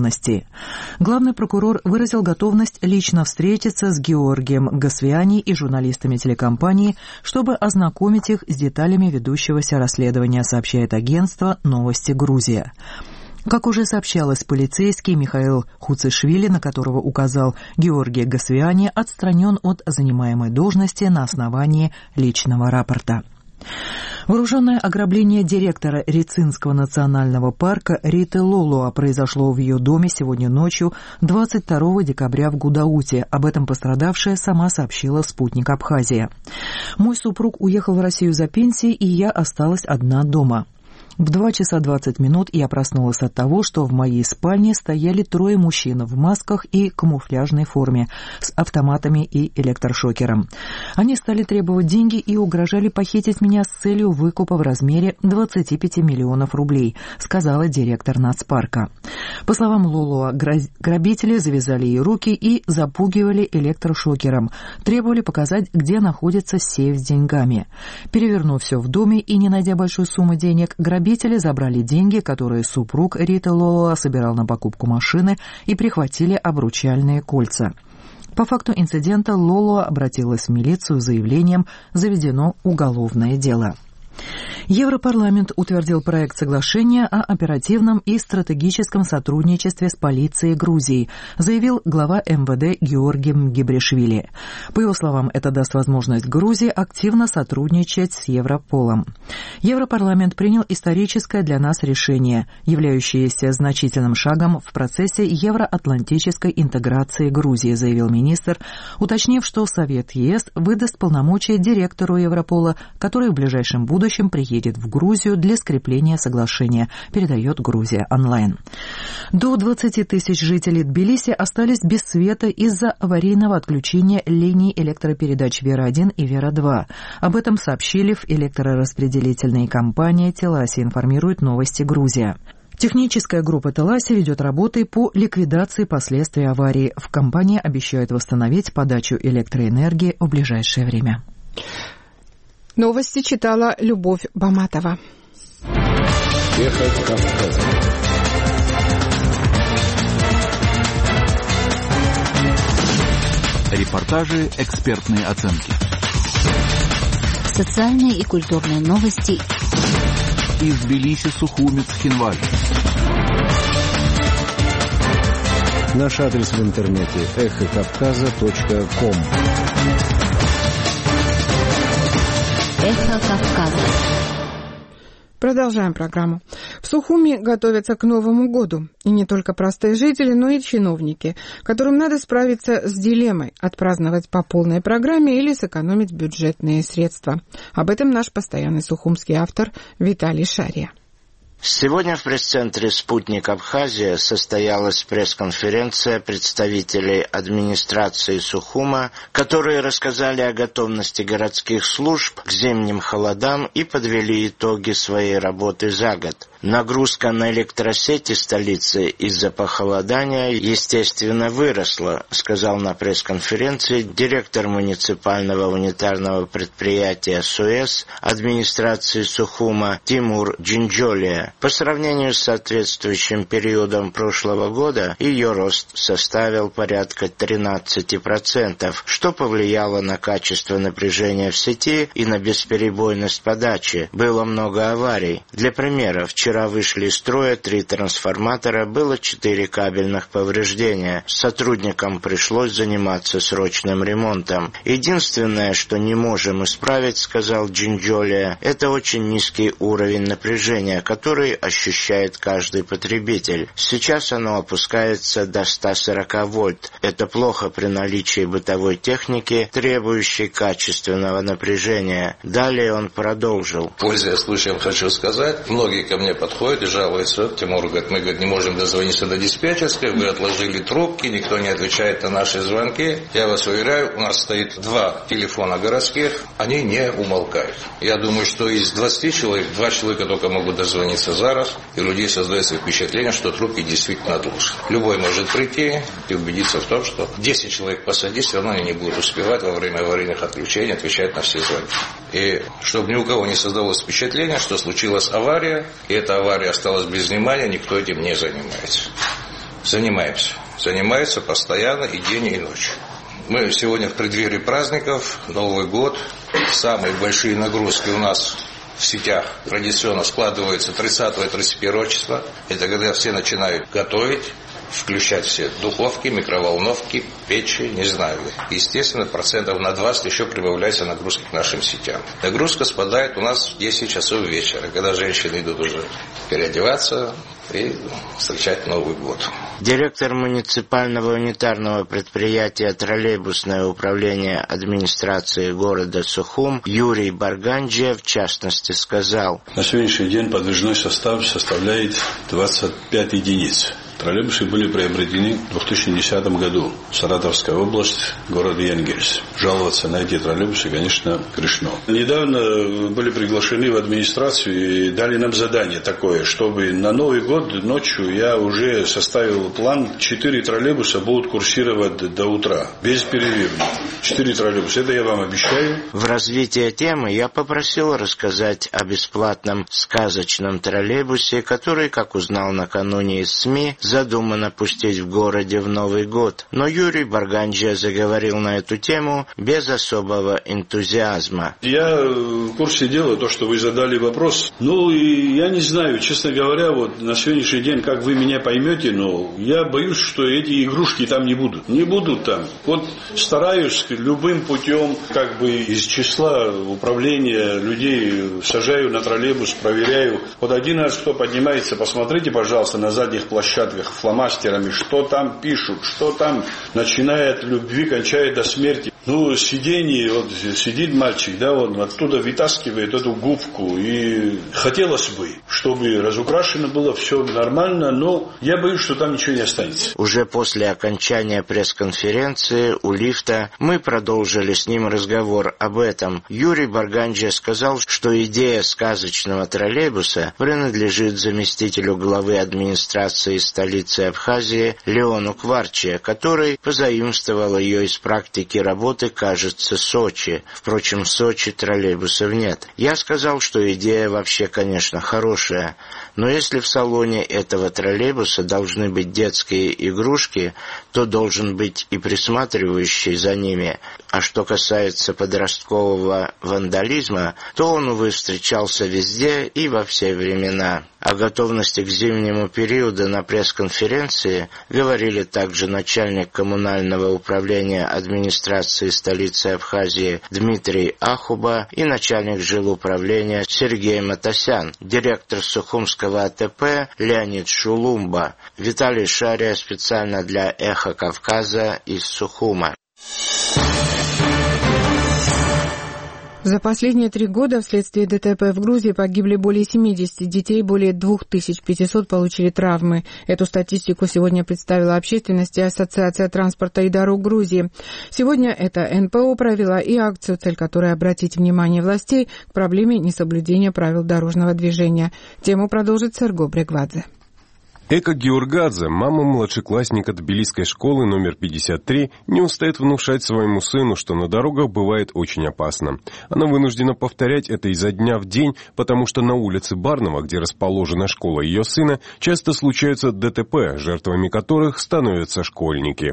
Главный прокурор выразил готовность лично встретиться с Георгием Говсиани и журналистами телекомпании, чтобы ознакомить их с деталями ведущегося расследования, сообщает агентство «Новости Грузия». Как уже сообщалось, полицейский Михаил Хуцишвили, на которого указал Георгий Говсиани, отстранен от занимаемой должности на основании личного рапорта. Вооруженное ограбление директора Рицинского национального парка Риты Лолуа произошло в ее доме сегодня ночью, двадцать второго декабря в Гудауте. Об этом пострадавшая сама сообщила «Спутник Абхазия». «Мой супруг уехал в Россию за пенсией, и я осталась одна дома. В два часа двадцать минут я проснулась от того, что в моей спальне стояли трое мужчин в масках и камуфляжной форме с автоматами и электрошокером. Они стали требовать деньги и угрожали похитить меня с целью выкупа в размере двадцати пяти миллионов рублей», сказала директор нацпарка. По словам Лолуа, грабители завязали ей руки и запугивали электрошокером, требовали показать, где находится сейф с деньгами. Перевернув все в доме и не найдя большой суммы денег, грабители забрали деньги, которые супруг Риты Лолуа собирал на покупку машины, и прихватили обручальные кольца. По факту инцидента Лолуа обратилась в милицию с заявлением «Заведено уголовное дело». Европарламент утвердил проект соглашения о оперативном и стратегическом сотрудничестве с полицией Грузии, заявил глава эм вэ дэ Георгий Гебришвили. По его словам, это даст возможность Грузии активно сотрудничать с Европолом. Европарламент принял историческое для нас решение, являющееся значительным шагом в процессе евроатлантической интеграции Грузии, заявил министр, уточнив, что Совет ЕС выдаст полномочия директору Европола, который в ближайшем будущем приедет в Грузию для скрепления соглашения, передает Грузия онлайн. До двадцати тысяч жителей Тбилиси остались без света из-за аварийного отключения линий электропередач Вера один и Вера два. Об этом сообщили в электрораспределительной компании «Теласи», информирует «Новости Грузия». Техническая группа «Теласи» ведет работы по ликвидации последствий аварии. В компании обещают восстановить подачу электроэнергии в ближайшее время. Новости читала Любовь Баматова. Эхо Кавказа. Репортажи, экспертные оценки. Социальные и культурные новости. Из Тбилиси, Сухуми, Цхинвале. Наш адрес в интернете эхо кавказа точка ком. Эхо Кавказа. Продолжаем программу. В Сухуми готовятся к Новому году. И не только простые жители, но и чиновники, которым надо справиться с дилеммой – отпраздновать по полной программе или сэкономить бюджетные средства. Об этом наш постоянный сухумский автор Виталий Шария. Сегодня в пресс-центре «Спутник Абхазия» состоялась пресс-конференция представителей администрации Сухума, которые рассказали о готовности городских служб к зимним холодам и подвели итоги своей работы за год. Нагрузка на электросети столицы из-за похолодания, естественно, выросла, сказал на пресс-конференции директор муниципального унитарного предприятия СУЭС администрации Сухума Тимур Джинджолия. По сравнению с соответствующим периодом прошлого года, ее рост составил порядка тринадцать процентов, что повлияло на качество напряжения в сети и на бесперебойность подачи. Было много аварий. Для примера, вчера вышли из строя три трансформатора, было четыре кабельных повреждения. Сотрудникам пришлось заниматься срочным ремонтом. Единственное, что не можем исправить, сказал Джинджолия, это очень низкий уровень напряжения, который ощущает каждый потребитель. Сейчас оно опускается до ста сорока вольт. Это плохо при наличии бытовой техники, требующей качественного напряжения. Далее он продолжил. Пользуясь случаем, хочу сказать, многие ко мне подходят и жалуются. Тимур говорит, мы говорит, не можем дозвониться до диспетчерской, вы отложили трубки, никто не отвечает на наши звонки. Я вас уверяю, у нас стоит два телефона городских, они не умолкают. Я думаю, что из двадцати человек, два человека только могут дозвониться за раз, и у людей создается впечатление, что трубки действительно отложены. Любой может прийти и убедиться в том, что десять человек посади, все равно они не будут успевать во время аварийных отключений отвечать на все звонки. И чтобы ни у кого не создалось впечатление, что случилась авария, и эта авария осталась без внимания, никто этим не занимается. Занимаемся. Занимается постоянно и день, и ночь. Мы сегодня в преддверии праздников, Новый год, самые большие нагрузки у нас в сетях традиционно складываются тридцатого и тридцать первого числа. Это когда все начинают готовить, включать все духовки, микроволновки, печи, не знаю. Естественно, процентов на двадцать еще прибавляется нагрузка к нашим сетям. Нагрузка спадает у нас в десять часов вечера, когда женщины идут уже переодеваться и встречать Новый год. Директор муниципального унитарного предприятия «Троллейбусное управление администрации города Сухум» Юрий Барганджия в частности сказал. На сегодняшний день подвижной состав составляет двадцать пять единиц. Троллейбусы были приобретены в две тысячи десятом году. Саратовская область, город Янгельс. Жаловаться на эти троллейбусы, конечно, грешно. Недавно были приглашены в администрацию и дали нам задание такое, чтобы на Новый год ночью я уже составил план. Четыре троллейбуса будут курсировать до утра, без перерыва. Четыре троллейбуса, это я вам обещаю. В развитие темы я попросил рассказать о бесплатном сказочном троллейбусе, который, как узнал накануне из СМИ, задумано пустить в городе в Новый год. Но Юрий Барганджия заговорил на эту тему без особого энтузиазма. Я в курсе дела, то, что вы задали вопрос. Ну, и я не знаю, честно говоря, вот на сегодняшний день, как вы меня поймете, но я боюсь, что эти игрушки там не будут. Не будут там. Вот стараюсь любым путем, как бы из числа управления людей, сажаю на троллейбус, проверяю. Вот один раз, кто поднимается, посмотрите, пожалуйста, на задних площадках фломастерами, что там пишут, что там, начиная от любви, кончая до смерти. Ну, сиденье, вот сидит мальчик, да, он оттуда вытаскивает эту губку, и хотелось бы, чтобы разукрашено было все нормально, но я боюсь, что там ничего не останется. Уже после окончания пресс-конференции у лифта мы продолжили с ним разговор об этом. Юрий Барганджия сказал, что идея сказочного троллейбуса принадлежит заместителю главы администрации столицы Абхазии Леону Кварче, который позаимствовал ее из практики работы, кажется, Сочи. Впрочем, в Сочи троллейбусов нет. Я сказал, что идея вообще, конечно, хорошая, но если в салоне этого троллейбуса должны быть детские игрушки, то должен быть и присматривающий за ними. А что касается подросткового вандализма, то он, увы, встречался везде и во все времена. О готовности к зимнему периоду на пресс-конференции говорили также начальник коммунального управления администрации столицы Абхазии Дмитрий Ахуба и начальник жилуправления Сергей Матасян, директор Сухумского АТП Леонид Шулумба. Виталий Шария специально для «Эхо Кавказа» из Сухума. За последние три года вследствие ДТП в Грузии погибли более семидесяти детей, более две тысячи пятьсот получили травмы. Эту статистику сегодня представила общественности Ассоциация транспорта и дорог Грузии. Сегодня эта эн пэ о провела и акцию, цель которой обратить внимание властей к проблеме несоблюдения правил дорожного движения. Тему продолжит Серго Брегвадзе. Эка Георгадзе, мама младшеклассника тбилисской школы номер пятьдесят три, не устает внушать своему сыну, что на дорогах бывает очень опасно. Она вынуждена повторять это изо дня в день, потому что на улице Барнова, где расположена школа ее сына, часто случаются дэ тэ пэ, жертвами которых становятся школьники.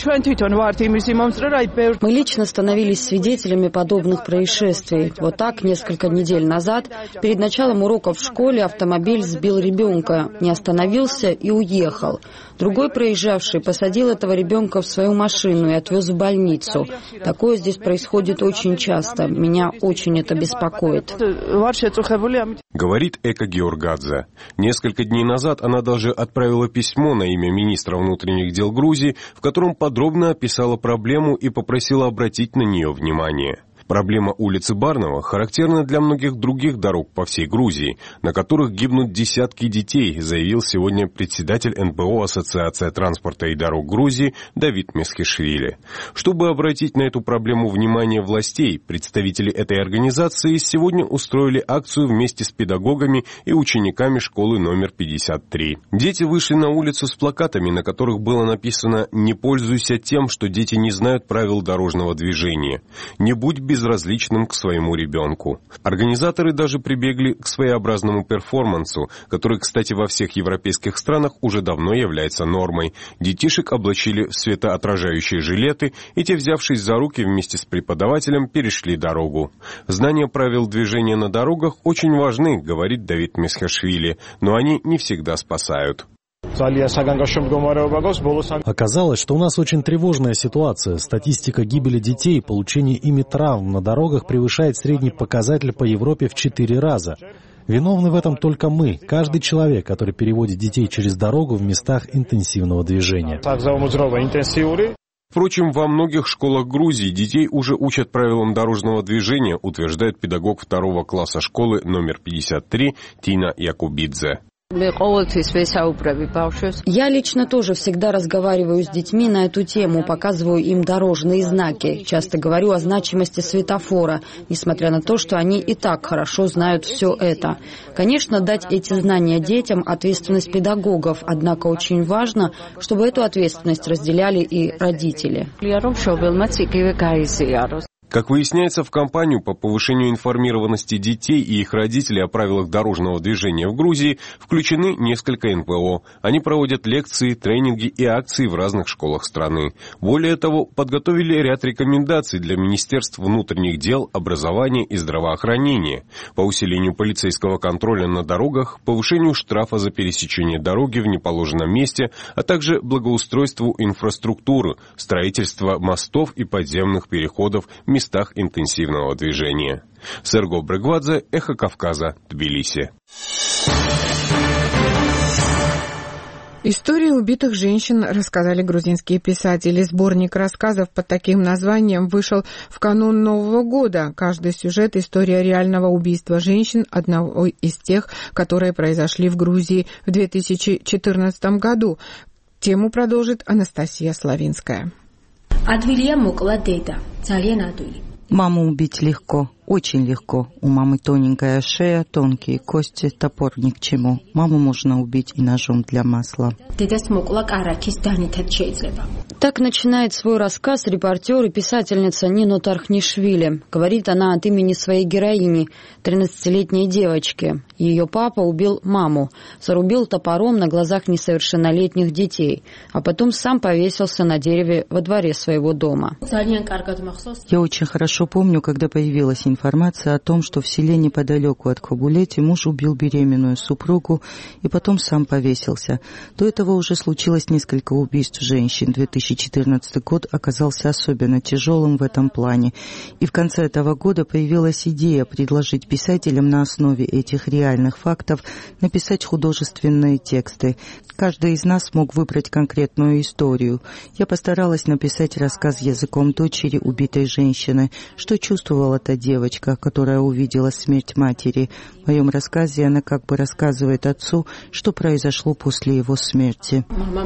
Мы лично становились свидетелями подобных происшествий. Вот так, несколько недель назад, перед началом уроков в школе автомобиль сбил ребенка, не остановился и уехал. Другой проезжавший посадил этого ребенка в свою машину и отвез в больницу. Такое здесь происходит очень часто. Меня очень это беспокоит. Говорит Эка Георгадзе. Несколько дней назад она даже отправила письмо на имя министра внутренних дел Грузии, в котором подробно описала проблему и попросила обратить на нее внимание. Проблема улицы Барнова характерна для многих других дорог по всей Грузии, на которых гибнут десятки детей, заявил сегодня председатель эн пэ о Ассоциация транспорта и дорог Грузии Давид Месхишвили. Чтобы обратить на эту проблему внимание властей, представители этой организации сегодня устроили акцию вместе с педагогами и учениками школы номер пятьдесят три. Дети вышли на улицу с плакатами, на которых было написано «Не пользуйся тем, что дети не знают правил дорожного движения. Не будь без безразличным к своему ребенку». Организаторы даже прибегли к своеобразному перформансу, который, кстати, во всех европейских странах уже давно является нормой. Детишек облачили в светоотражающие жилеты, и те, взявшись за руки вместе с преподавателем, перешли дорогу. Знания правил движения на дорогах очень важны, говорит Давид Месхишвили, но они не всегда спасают. Оказалось, что у нас очень тревожная ситуация. Статистика гибели детей и получения ими травм на дорогах превышает средний показатель по Европе в четыре раза. Виновны в этом только мы, каждый человек, который переводит детей через дорогу в местах интенсивного движения. Впрочем, во многих школах Грузии детей уже учат правилам дорожного движения, утверждает педагог второго класса школы номер пятьдесят три Тина Якубидзе. Я лично тоже всегда разговариваю с детьми на эту тему, показываю им дорожные знаки. Часто говорю о значимости светофора, несмотря на то, что они и так хорошо знают все это. Конечно, дать эти знания детям – ответственность педагогов, однако очень важно, чтобы эту ответственность разделяли и родители. Как выясняется, в кампанию по повышению информированности детей и их родителей о правилах дорожного движения в Грузии включены несколько эн пэ о. Они проводят лекции, тренинги и акции в разных школах страны. Более того, подготовили ряд рекомендаций для Министерств внутренних дел, образования и здравоохранения по усилению полицейского контроля на дорогах, повышению штрафа за пересечение дороги в неположенном месте, а также благоустройству инфраструктуры, строительство мостов и подземных переходов в местах интенсивного движения. Серго Брегвадзе, Эхо Кавказа, Тбилиси. Истории убитых женщин рассказали грузинские писатели. Сборник рассказов под таким названием вышел в канун Нового года. Каждый сюжет — история реального убийства женщин, одного из тех, которые произошли в Грузии в две тысячи четырнадцатом году. Тему продолжит Анастасия Славинская. Маму убить легко, очень легко. У мамы тоненькая шея, тонкие кости, топор ни к чему. Маму можно убить и ножом для масла. Так начинает свой рассказ репортер и писательница Нино Тархнишвили. Говорит она от имени своей героини, тринадцатилетней девочки. Ее папа убил маму, зарубил топором на глазах несовершеннолетних детей, а потом сам повесился на дереве во дворе своего дома. Я очень хорошо помню, когда появилась информация о том, что в селе неподалеку от Кабулети муж убил беременную супругу и потом сам повесился. До этого уже случилось несколько убийств женщин. две тысячи четырнадцатый год оказался особенно тяжелым в этом плане. И в конце этого года появилась идея предложить писателям на основе этих реальных фактов написать художественные тексты. Каждый из нас мог выбрать конкретную историю. Я постаралась написать рассказ языком дочери убитой женщины, что чувствовала та девушка, девочка, которая увидела смерть матери. В моем рассказе она как бы рассказывает отцу, что произошло после его смерти.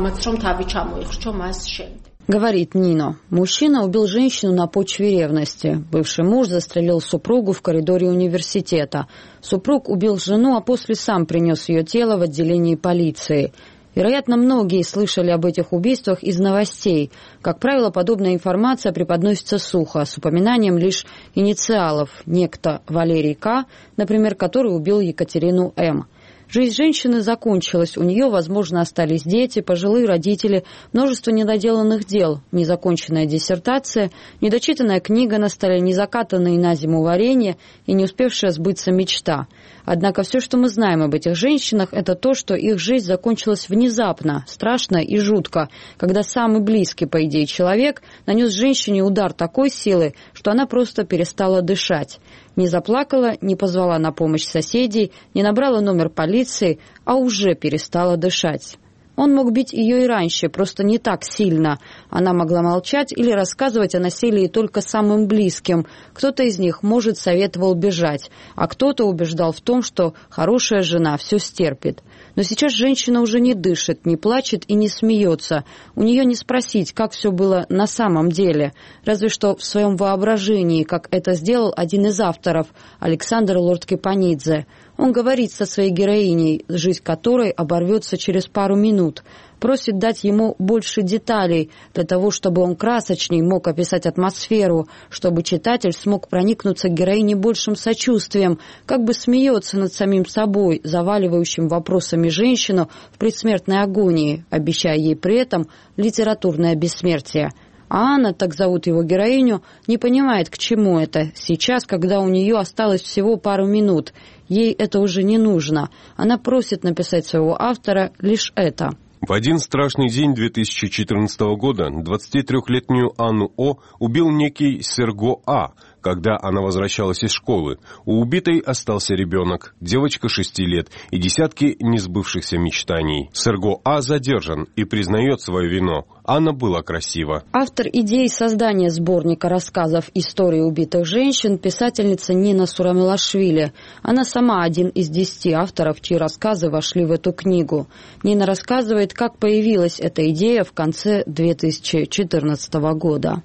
Говорит Нино. Мужчина убил женщину на почве ревности. Бывший муж застрелил супругу в коридоре университета. Супруг убил жену, а после сам принес ее тело в отделении полиции. Вероятно, многие слышали об этих убийствах из новостей. Как правило, подобная информация преподносится сухо, с упоминанием лишь инициалов. Некто Валерий К., например, который убил Екатерину М. Жизнь женщины закончилась, у нее, возможно, остались дети, пожилые родители, множество недоделанных дел, незаконченная диссертация, недочитанная книга на столе, незакатанные на зиму варенье и не успевшая сбыться мечта. Однако все, что мы знаем об этих женщинах, это то, что их жизнь закончилась внезапно, страшно и жутко, когда самый близкий, по идее, человек нанес женщине удар такой силы, что она просто перестала дышать. Не заплакала, не позвала на помощь соседей, не набрала номер полиции, а уже перестала дышать. Он мог бить ее и раньше, просто не так сильно. Она могла молчать или рассказывать о насилии только самым близким. Кто-то из них, может, советовал бежать, а кто-то убеждал в том, что хорошая жена все стерпит. Но сейчас женщина уже не дышит, не плачет и не смеется. У нее не спросить, как все было на самом деле. Разве что в своем воображении, как это сделал один из авторов, Александр Лорд-Кипанидзе. Он говорит со своей героиней, жизнь которой оборвется через пару минут. Просит дать ему больше деталей, для того, чтобы он красочней мог описать атмосферу, чтобы читатель смог проникнуться к героине большим сочувствием, как бы смеется над самим собой, заваливающим вопросами женщину в предсмертной агонии, обещая ей при этом литературное бессмертие. А Анна, так зовут его героиню, не понимает, к чему это сейчас, когда у нее осталось всего пару минут. Ей это уже не нужно. Она просит написать своего автора лишь это. В один страшный день две тысячи четырнадцатого года двадцатитрёхлетнюю Анну О. убил некий Серго А., когда она возвращалась из школы. У убитой остался ребенок, девочка шести лет и десятки несбывшихся мечтаний. Серго А. задержан и признает свое вину. Анна была красива. Автор идеи создания сборника рассказов «Истории убитых женщин» писательница Нина Сурамилашвили. Она сама один из десяти авторов, чьи рассказы вошли в эту книгу. Нина рассказывает, как появилась эта идея в конце две тысячи четырнадцатого года.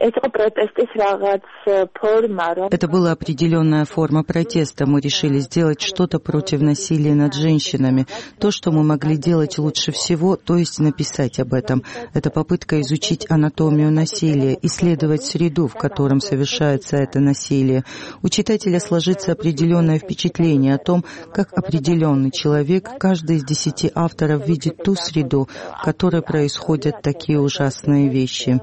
Это была определенная форма протеста. Мы решили сделать что-то против насилия над женщинами. То, что мы могли делать лучше всего, то есть написать об этом. Это попытка изучить анатомию насилия, исследовать среду, в котором совершается это насилие. У читателя сложится определенное впечатление о том, как определенный человек, каждый из десяти авторов, видит ту среду, в которой происходят такие ужасные вещи.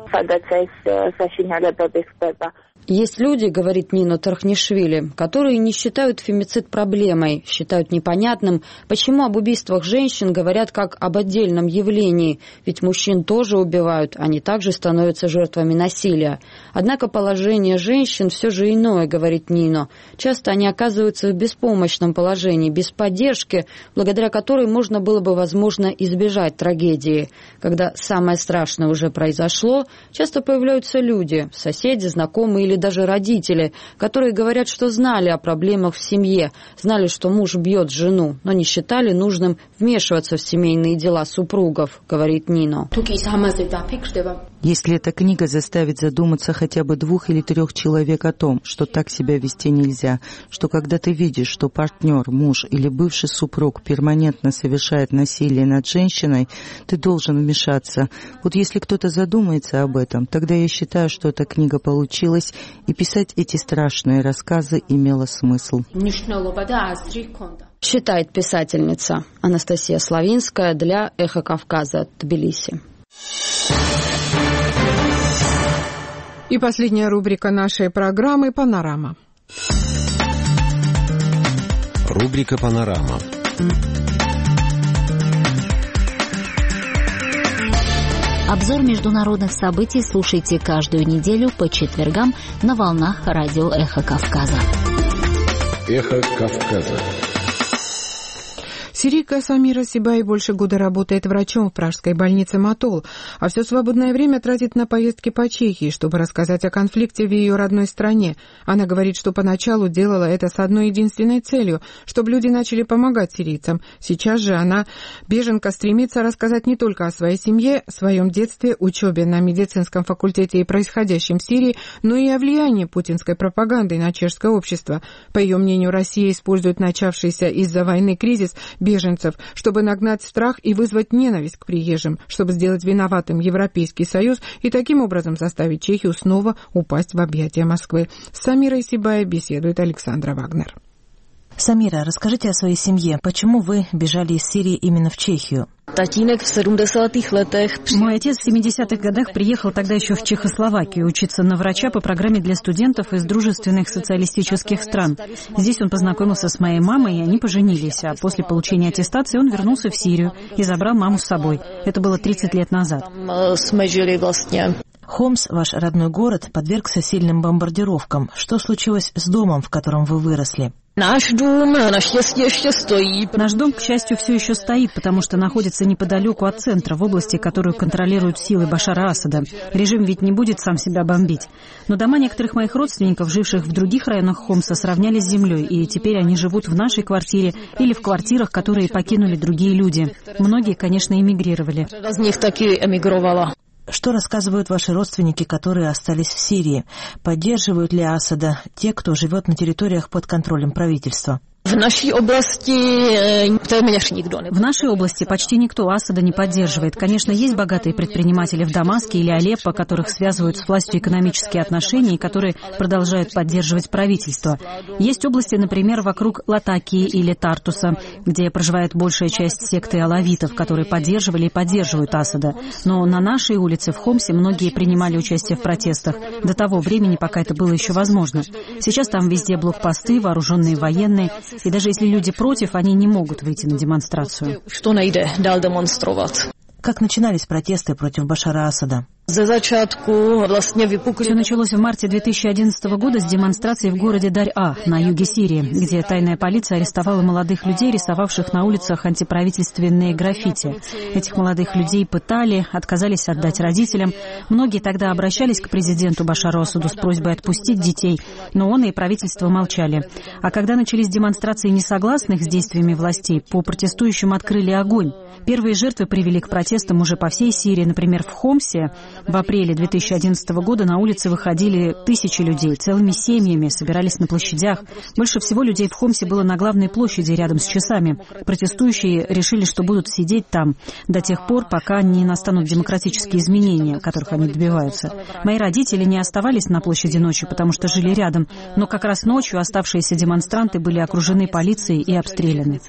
Есть люди, говорит Нина Тархнишвили, которые не считают фемицид проблемой, считают непонятным, почему об убийствах женщин говорят как об отдельном явлении, ведь мужчин тоже убивают, они также становятся жертвами насилия. Однако положение женщин все же иное, говорит Нино. Часто они оказываются в беспомощном положении, без поддержки, благодаря которой можно было бы, возможно, избежать трагедии. Когда самое страшное уже произошло, часто появляются люди, соседи, знакомые или даже родители, которые говорят, что знали о проблемах в семье, знали, что муж бьет жену, но не считали нужным вмешиваться в семейные дела супругов, говорит Нино. Если эта книга заставит задуматься хотя бы двух или трех человек о том, что так себя вести нельзя, что когда ты видишь, что партнер, муж или бывший супруг перманентно совершает насилие над женщиной, ты должен вмешаться. Вот если кто-то задумается об этом, тогда я считаю, что эта книга получилась, и писать эти страшные рассказы имело смысл. Считает писательница Анастасия Славинская для «Эхо Кавказа», Тбилиси. И последняя рубрика нашей программы «Панорама». Рубрика «Панорама». Обзор международных событий слушайте каждую неделю по четвергам на волнах радио «Эхо Кавказа». «Эхо Кавказа». Сирийка Самира Сибай больше года работает врачом в пражской больнице Матол, а все свободное время тратит на поездки по Чехии, чтобы рассказать о конфликте в ее родной стране. Она говорит, что поначалу делала это с одной единственной целью, чтобы люди начали помогать сирийцам. Сейчас же она, беженка, стремится рассказать не только о своей семье, своем детстве, учебе на медицинском факультете и происходящем в Сирии, но и о влиянии путинской пропаганды на чешское общество. По ее мнению, Россия использует начавшийся из-за войны кризис беженцев, чтобы нагнать страх и вызвать ненависть к приезжим, чтобы сделать виноватым Европейский Союз и таким образом заставить Чехию снова упасть в объятия Москвы. С Самирой Сибай беседует Александра Вагнер. Самира, расскажите о своей семье. Почему вы бежали из Сирии именно в Чехию? Мой отец в семидесятых годах приехал тогда еще в Чехословакию учиться на врача по программе для студентов из дружественных социалистических стран. Здесь он познакомился с моей мамой, и они поженились, а после получения аттестации он вернулся в Сирию и забрал маму с собой. Это было тридцать лет назад. Хомс, ваш родной город, подвергся сильным бомбардировкам. Что случилось с домом, в котором вы выросли? Наш дом, Наш дом, к счастью, все еще стоит, потому что находится неподалеку от центра, в области, которую контролируют силы Башара Асада. Режим ведь не будет сам себя бомбить. Но дома некоторых моих родственников, живших в других районах Хомса, сравнялись с землей, и теперь они живут в нашей квартире или в квартирах, которые покинули другие люди. Многие, конечно, эмигрировали. Что рассказывают ваши родственники, которые остались в Сирии? Поддерживают ли Асада те, кто живет на территориях под контролем правительства? В нашей области В нашей области почти никто Асада не поддерживает. Конечно, есть богатые предприниматели в Дамаске или Алеппо, которых связывают с властью экономические отношения и которые продолжают поддерживать правительство. Есть области, например, вокруг Латакии или Тартуса, где проживает большая часть секты алавитов, которые поддерживали и поддерживают Асада. Но на нашей улице в Хомсе многие принимали участие в протестах до того времени, пока это было еще возможно. Сейчас там везде блокпосты, вооруженные военные. И даже если люди против, они не могут выйти на демонстрацию. Как начинались протесты против Башара Асада? Все началось в марте две тысячи одиннадцатого года с демонстрации в городе Дарь-А на юге Сирии, где тайная полиция арестовала молодых людей, рисовавших на улицах антиправительственные граффити. Этих молодых людей пытали, отказались отдать родителям. Многие тогда обращались к президенту Башару Асаду с просьбой отпустить детей, но он и правительство молчали. А когда начались демонстрации несогласных с действиями властей, по протестующим открыли огонь. Первые жертвы привели к протестам уже по всей Сирии. Например, в Хомсе в апреле две тысячи одиннадцатого года на улицы выходили тысячи людей, целыми семьями, собирались на площадях. Больше всего людей в Хомсе было на главной площади рядом с часами. Протестующие решили, что будут сидеть там до тех пор, пока не настанут демократические изменения, которых они добиваются. Мои родители не оставались на площади ночью, потому что жили рядом, но как раз ночью оставшиеся демонстранты были окружены полицией и обстреляны.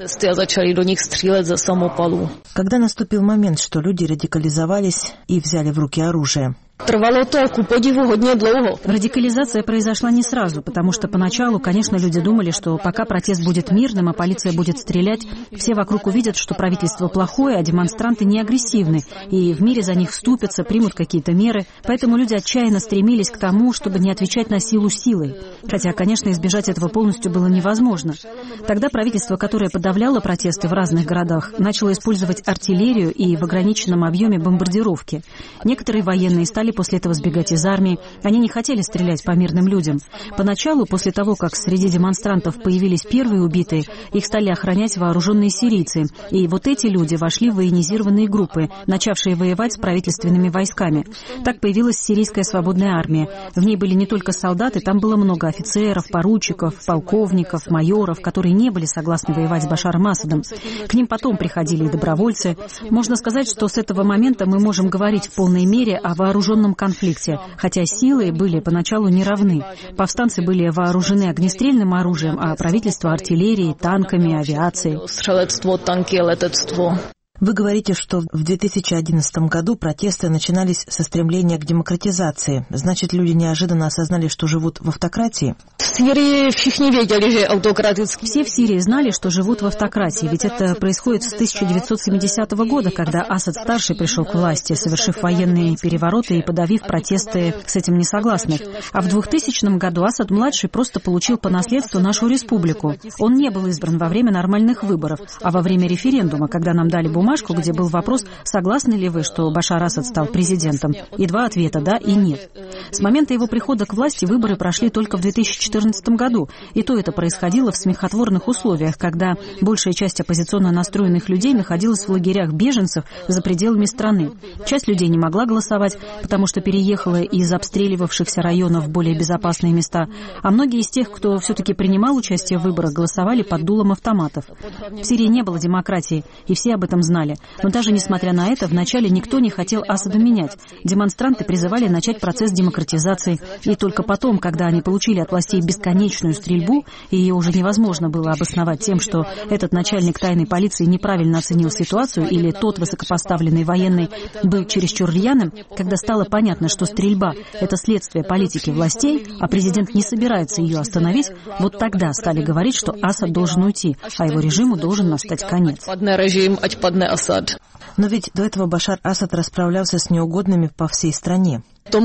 Когда наступил момент, что люди радикализовались и взяли в руки оружие? Радикализация произошла не сразу, потому что поначалу, конечно, люди думали, что пока протест будет мирным, а полиция будет стрелять, все вокруг увидят, что правительство плохое, а демонстранты не агрессивны, и в мире за них вступятся, примут какие-то меры. Поэтому люди отчаянно стремились к тому, чтобы не отвечать на силу силой. Хотя, конечно, избежать этого полностью было невозможно. Тогда правительство, которое подавляло протесты в разных городах, начало использовать артиллерию и в ограниченном объеме бомбардировки. Некоторые военные стали после этого сбегать из армии. Они не хотели стрелять по мирным людям. Поначалу, после того, как среди демонстрантов появились первые убитые, их стали охранять вооруженные сирийцы. И вот эти люди вошли в военизированные группы, начавшие воевать с правительственными войсками. Так появилась сирийская свободная армия. В ней были не только солдаты, там было много офицеров, поручиков, полковников, майоров, которые не были согласны воевать с Башаром Асадом. К ним потом приходили и добровольцы. Можно сказать, что с этого момента мы можем говорить в полной мере о вооруженном конфликте, хотя силы были поначалу неравны. Повстанцы были вооружены огнестрельным оружием, а правительство — артиллерией, танками, авиацией. Вы говорите, что в две тысячи одиннадцатом году протесты начинались со стремления к демократизации. Значит, люди неожиданно осознали, что живут в автократии? Все в Сирии знали, что живут в автократии, ведь это происходит с тысяча девятьсот семидесятого года, когда Асад-старший пришел к власти, совершив военные перевороты и подавив протесты с этим несогласных. А в двухтысячном году Асад-младший просто получил по наследству нашу республику. Он не был избран во время нормальных выборов, а во время референдума, когда нам дали бумагу, где был вопрос, согласны ли вы, что Башар Асад стал президентом, и два ответа «да» и «нет». С момента его прихода к власти выборы прошли только в две тысячи четырнадцатом году, и то это происходило в смехотворных условиях, когда большая часть оппозиционно настроенных людей находилась в лагерях беженцев за пределами страны. Часть людей не могла голосовать, потому что переехала из обстреливавшихся районов в более безопасные места, а многие из тех, кто все-таки принимал участие в выборах, голосовали под дулом автоматов. В Сирии не было демократии, и все об этом знали. Но даже несмотря на это, вначале никто не хотел Асада менять. Демонстранты призывали начать процесс демократизации. И только потом, когда они получили от властей бесконечную стрельбу, и ее уже невозможно было обосновать тем, что этот начальник тайной полиции неправильно оценил ситуацию, или тот высокопоставленный военный был чересчур рьяным, когда стало понятно, что стрельба – это следствие политики властей, а президент не собирается ее остановить, вот тогда стали говорить, что Асад должен уйти, а его режиму должен настать конец. Но ведь до этого Башар Асад расправлялся с неугодными по всей стране. Это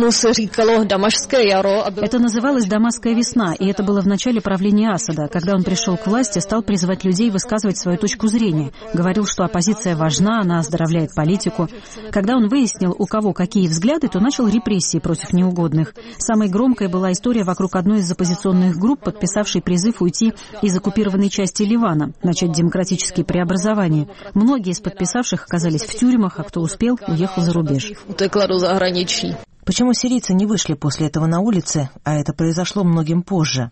называлось «Дамасская весна», и это было в начале правления Асада. Когда он пришел к власти, стал призывать людей высказывать свою точку зрения. Говорил, что оппозиция важна, она оздоровляет политику. Когда он выяснил, у кого какие взгляды, то начал репрессии против неугодных. Самой громкой была история вокруг одной из оппозиционных групп, подписавшей призыв уйти из оккупированной части Ливана, начать демократические преобразования. Многие из подписавших оказались в тюрьмах, а кто успел, уехал за рубеж. Почему сирийцы не вышли после этого на улицы, а это произошло многим позже?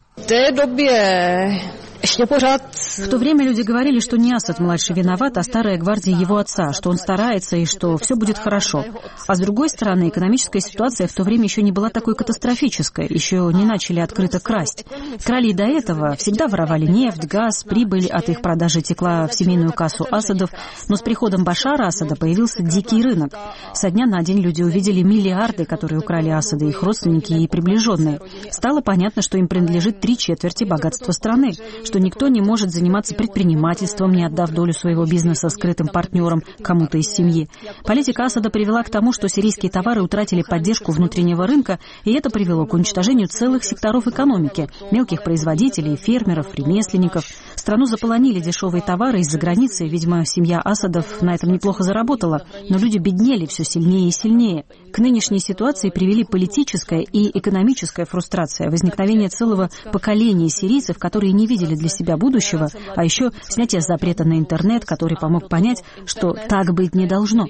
В то время люди говорили, что не Асад-младший виноват, а старая гвардия его отца, что он старается и что все будет хорошо. А с другой стороны, экономическая ситуация в то время еще не была такой катастрофической, еще не начали открыто красть. Крали и до этого, всегда воровали нефть, газ, прибыль от их продажи текла в семейную кассу Асадов, но с приходом Башара Асада появился дикий рынок. Со дня на день люди увидели миллиарды, которые украли Асада, их родственники и приближенные. Стало понятно, что им принадлежит три четверти богатства страны, что никто не может заниматься предпринимательством, не отдав долю своего бизнеса скрытым партнерам, кому-то из семьи. Политика Асада привела к тому, что сирийские товары утратили поддержку внутреннего рынка, и это привело к уничтожению целых секторов экономики, мелких производителей, фермеров, ремесленников. Страну заполонили дешевые товары из-за границы, видимо, семья Асадов на этом неплохо заработала, но люди беднели все сильнее и сильнее. К нынешней ситуации привели политическая и экономическая фрустрация, возникновение целого поколения сирийцев, которые не видели для себя будущего, а еще снятие запрета на интернет, который помог понять, что так быть не должно.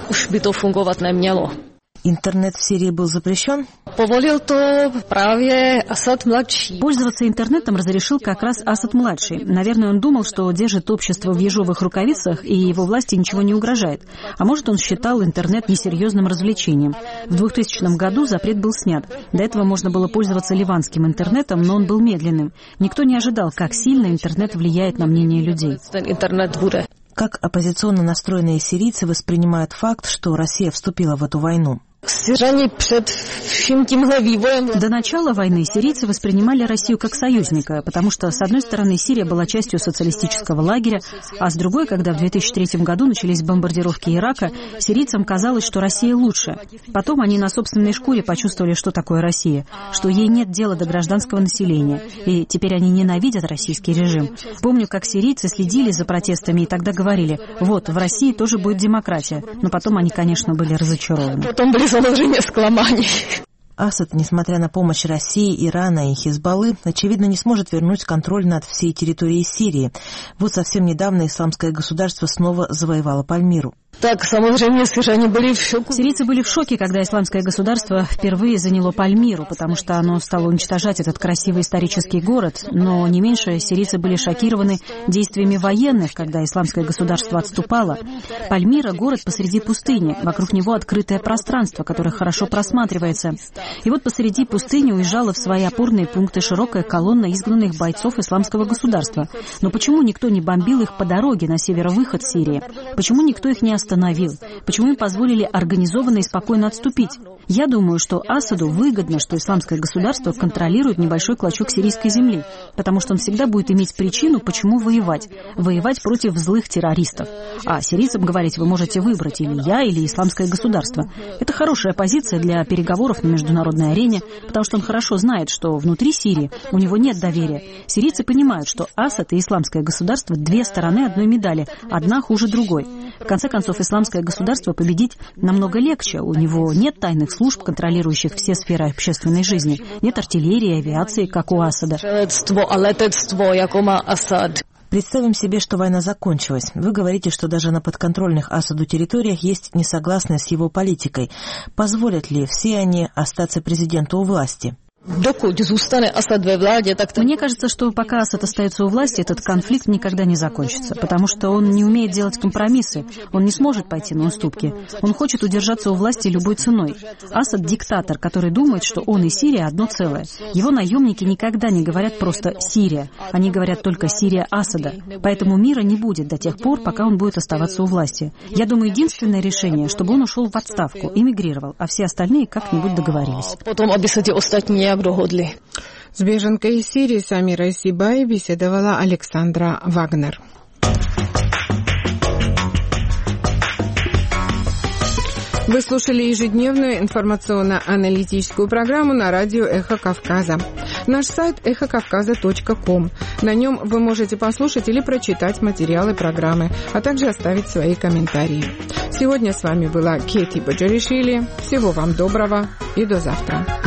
Интернет в Сирии был запрещен? Пользоваться интернетом разрешил как раз Асад-младший. Наверное, он думал, что держит общество в ежовых рукавицах, и его власти ничего не угрожает. А может, он считал интернет несерьезным развлечением. В двухтысячном году запрет был снят. До этого можно было пользоваться ливанским интернетом, но он был медленным. Никто не ожидал, как сильно интернет влияет на мнение людей. Как оппозиционно настроенные сирийцы воспринимают факт, что Россия вступила в эту войну? До начала войны сирийцы воспринимали Россию как союзника, потому что, с одной стороны, Сирия была частью социалистического лагеря, а с другой, когда в две тысячи третьем году начались бомбардировки Ирака, сирийцам казалось, что Россия лучше. Потом они на собственной шкуре почувствовали, что такое Россия, что ей нет дела до гражданского населения, и теперь они ненавидят российский режим. Помню, как сирийцы следили за протестами и тогда говорили: вот, в России тоже будет демократия, но потом они, конечно, были разочарованы. Асад, несмотря на помощь России, Ирана и Хизбаллы, очевидно, не сможет вернуть контроль над всей территорией Сирии. Вот совсем недавно исламское государство снова завоевало Пальмиру. Так, samozřejmě Syřani были в шоке. Сирийцы были в шоке, когда исламское государство впервые заняло Пальмиру, потому что оно стало уничтожать этот красивый исторический город. Но не меньше сирийцы были шокированы действиями военных, когда исламское государство отступало. Пальмира — город посреди пустыни, вокруг него открытое пространство, которое хорошо просматривается. И вот посреди пустыни уезжала в свои опорные пункты широкая колонна изгнанных бойцов исламского государства. Но почему никто не бомбил их по дороге на северо-выход Сирии? Почему никто их не остановил? Остановил? Почему им позволили организованно и спокойно отступить? Я думаю, что Асаду выгодно, что исламское государство контролирует небольшой клочок сирийской земли, потому что он всегда будет иметь причину, почему воевать. Воевать против злых террористов. А сирийцам говорить: вы можете выбрать или я, или исламское государство. Это хорошая позиция для переговоров на международной арене, потому что он хорошо знает, что внутри Сирии у него нет доверия. Сирийцы понимают, что Асад и исламское государство — две стороны одной медали, одна хуже другой. В конце концов, исламское государство победить намного легче. У него нет тайных служб, контролирующих все сферы общественной жизни. Нет артиллерии, авиации, как у Асада. Представим себе, что война закончилась. Вы говорите, что даже на подконтрольных Асаду территориях есть несогласные с его политикой. Позволят ли все они остаться президенту у власти? Мне кажется, что пока Асад остается у власти, этот конфликт никогда не закончится, потому что он не умеет делать компромиссы, он не сможет пойти на уступки. Он хочет удержаться у власти любой ценой. Асад — диктатор, который думает, что он и Сирия одно целое. Его наемники никогда не говорят просто «Сирия», они говорят только «Сирия Асада». Поэтому мира не будет до тех пор, пока он будет оставаться у власти. Я думаю, единственное решение, чтобы он ушел в отставку, эмигрировал, а все остальные как-нибудь договорились. С беженкой из Сирии Самирой Сибай беседовала Александра Вагнер. Вы слушали ежедневную информационно-аналитическую программу на радио «Эхо Кавказа». Наш сайт эхо кавказа точка ком. На нем вы можете послушать или прочитать материалы программы, а также оставить свои комментарии. Сегодня с вами была Кети Баджаришвили. Всего вам доброго и до завтра.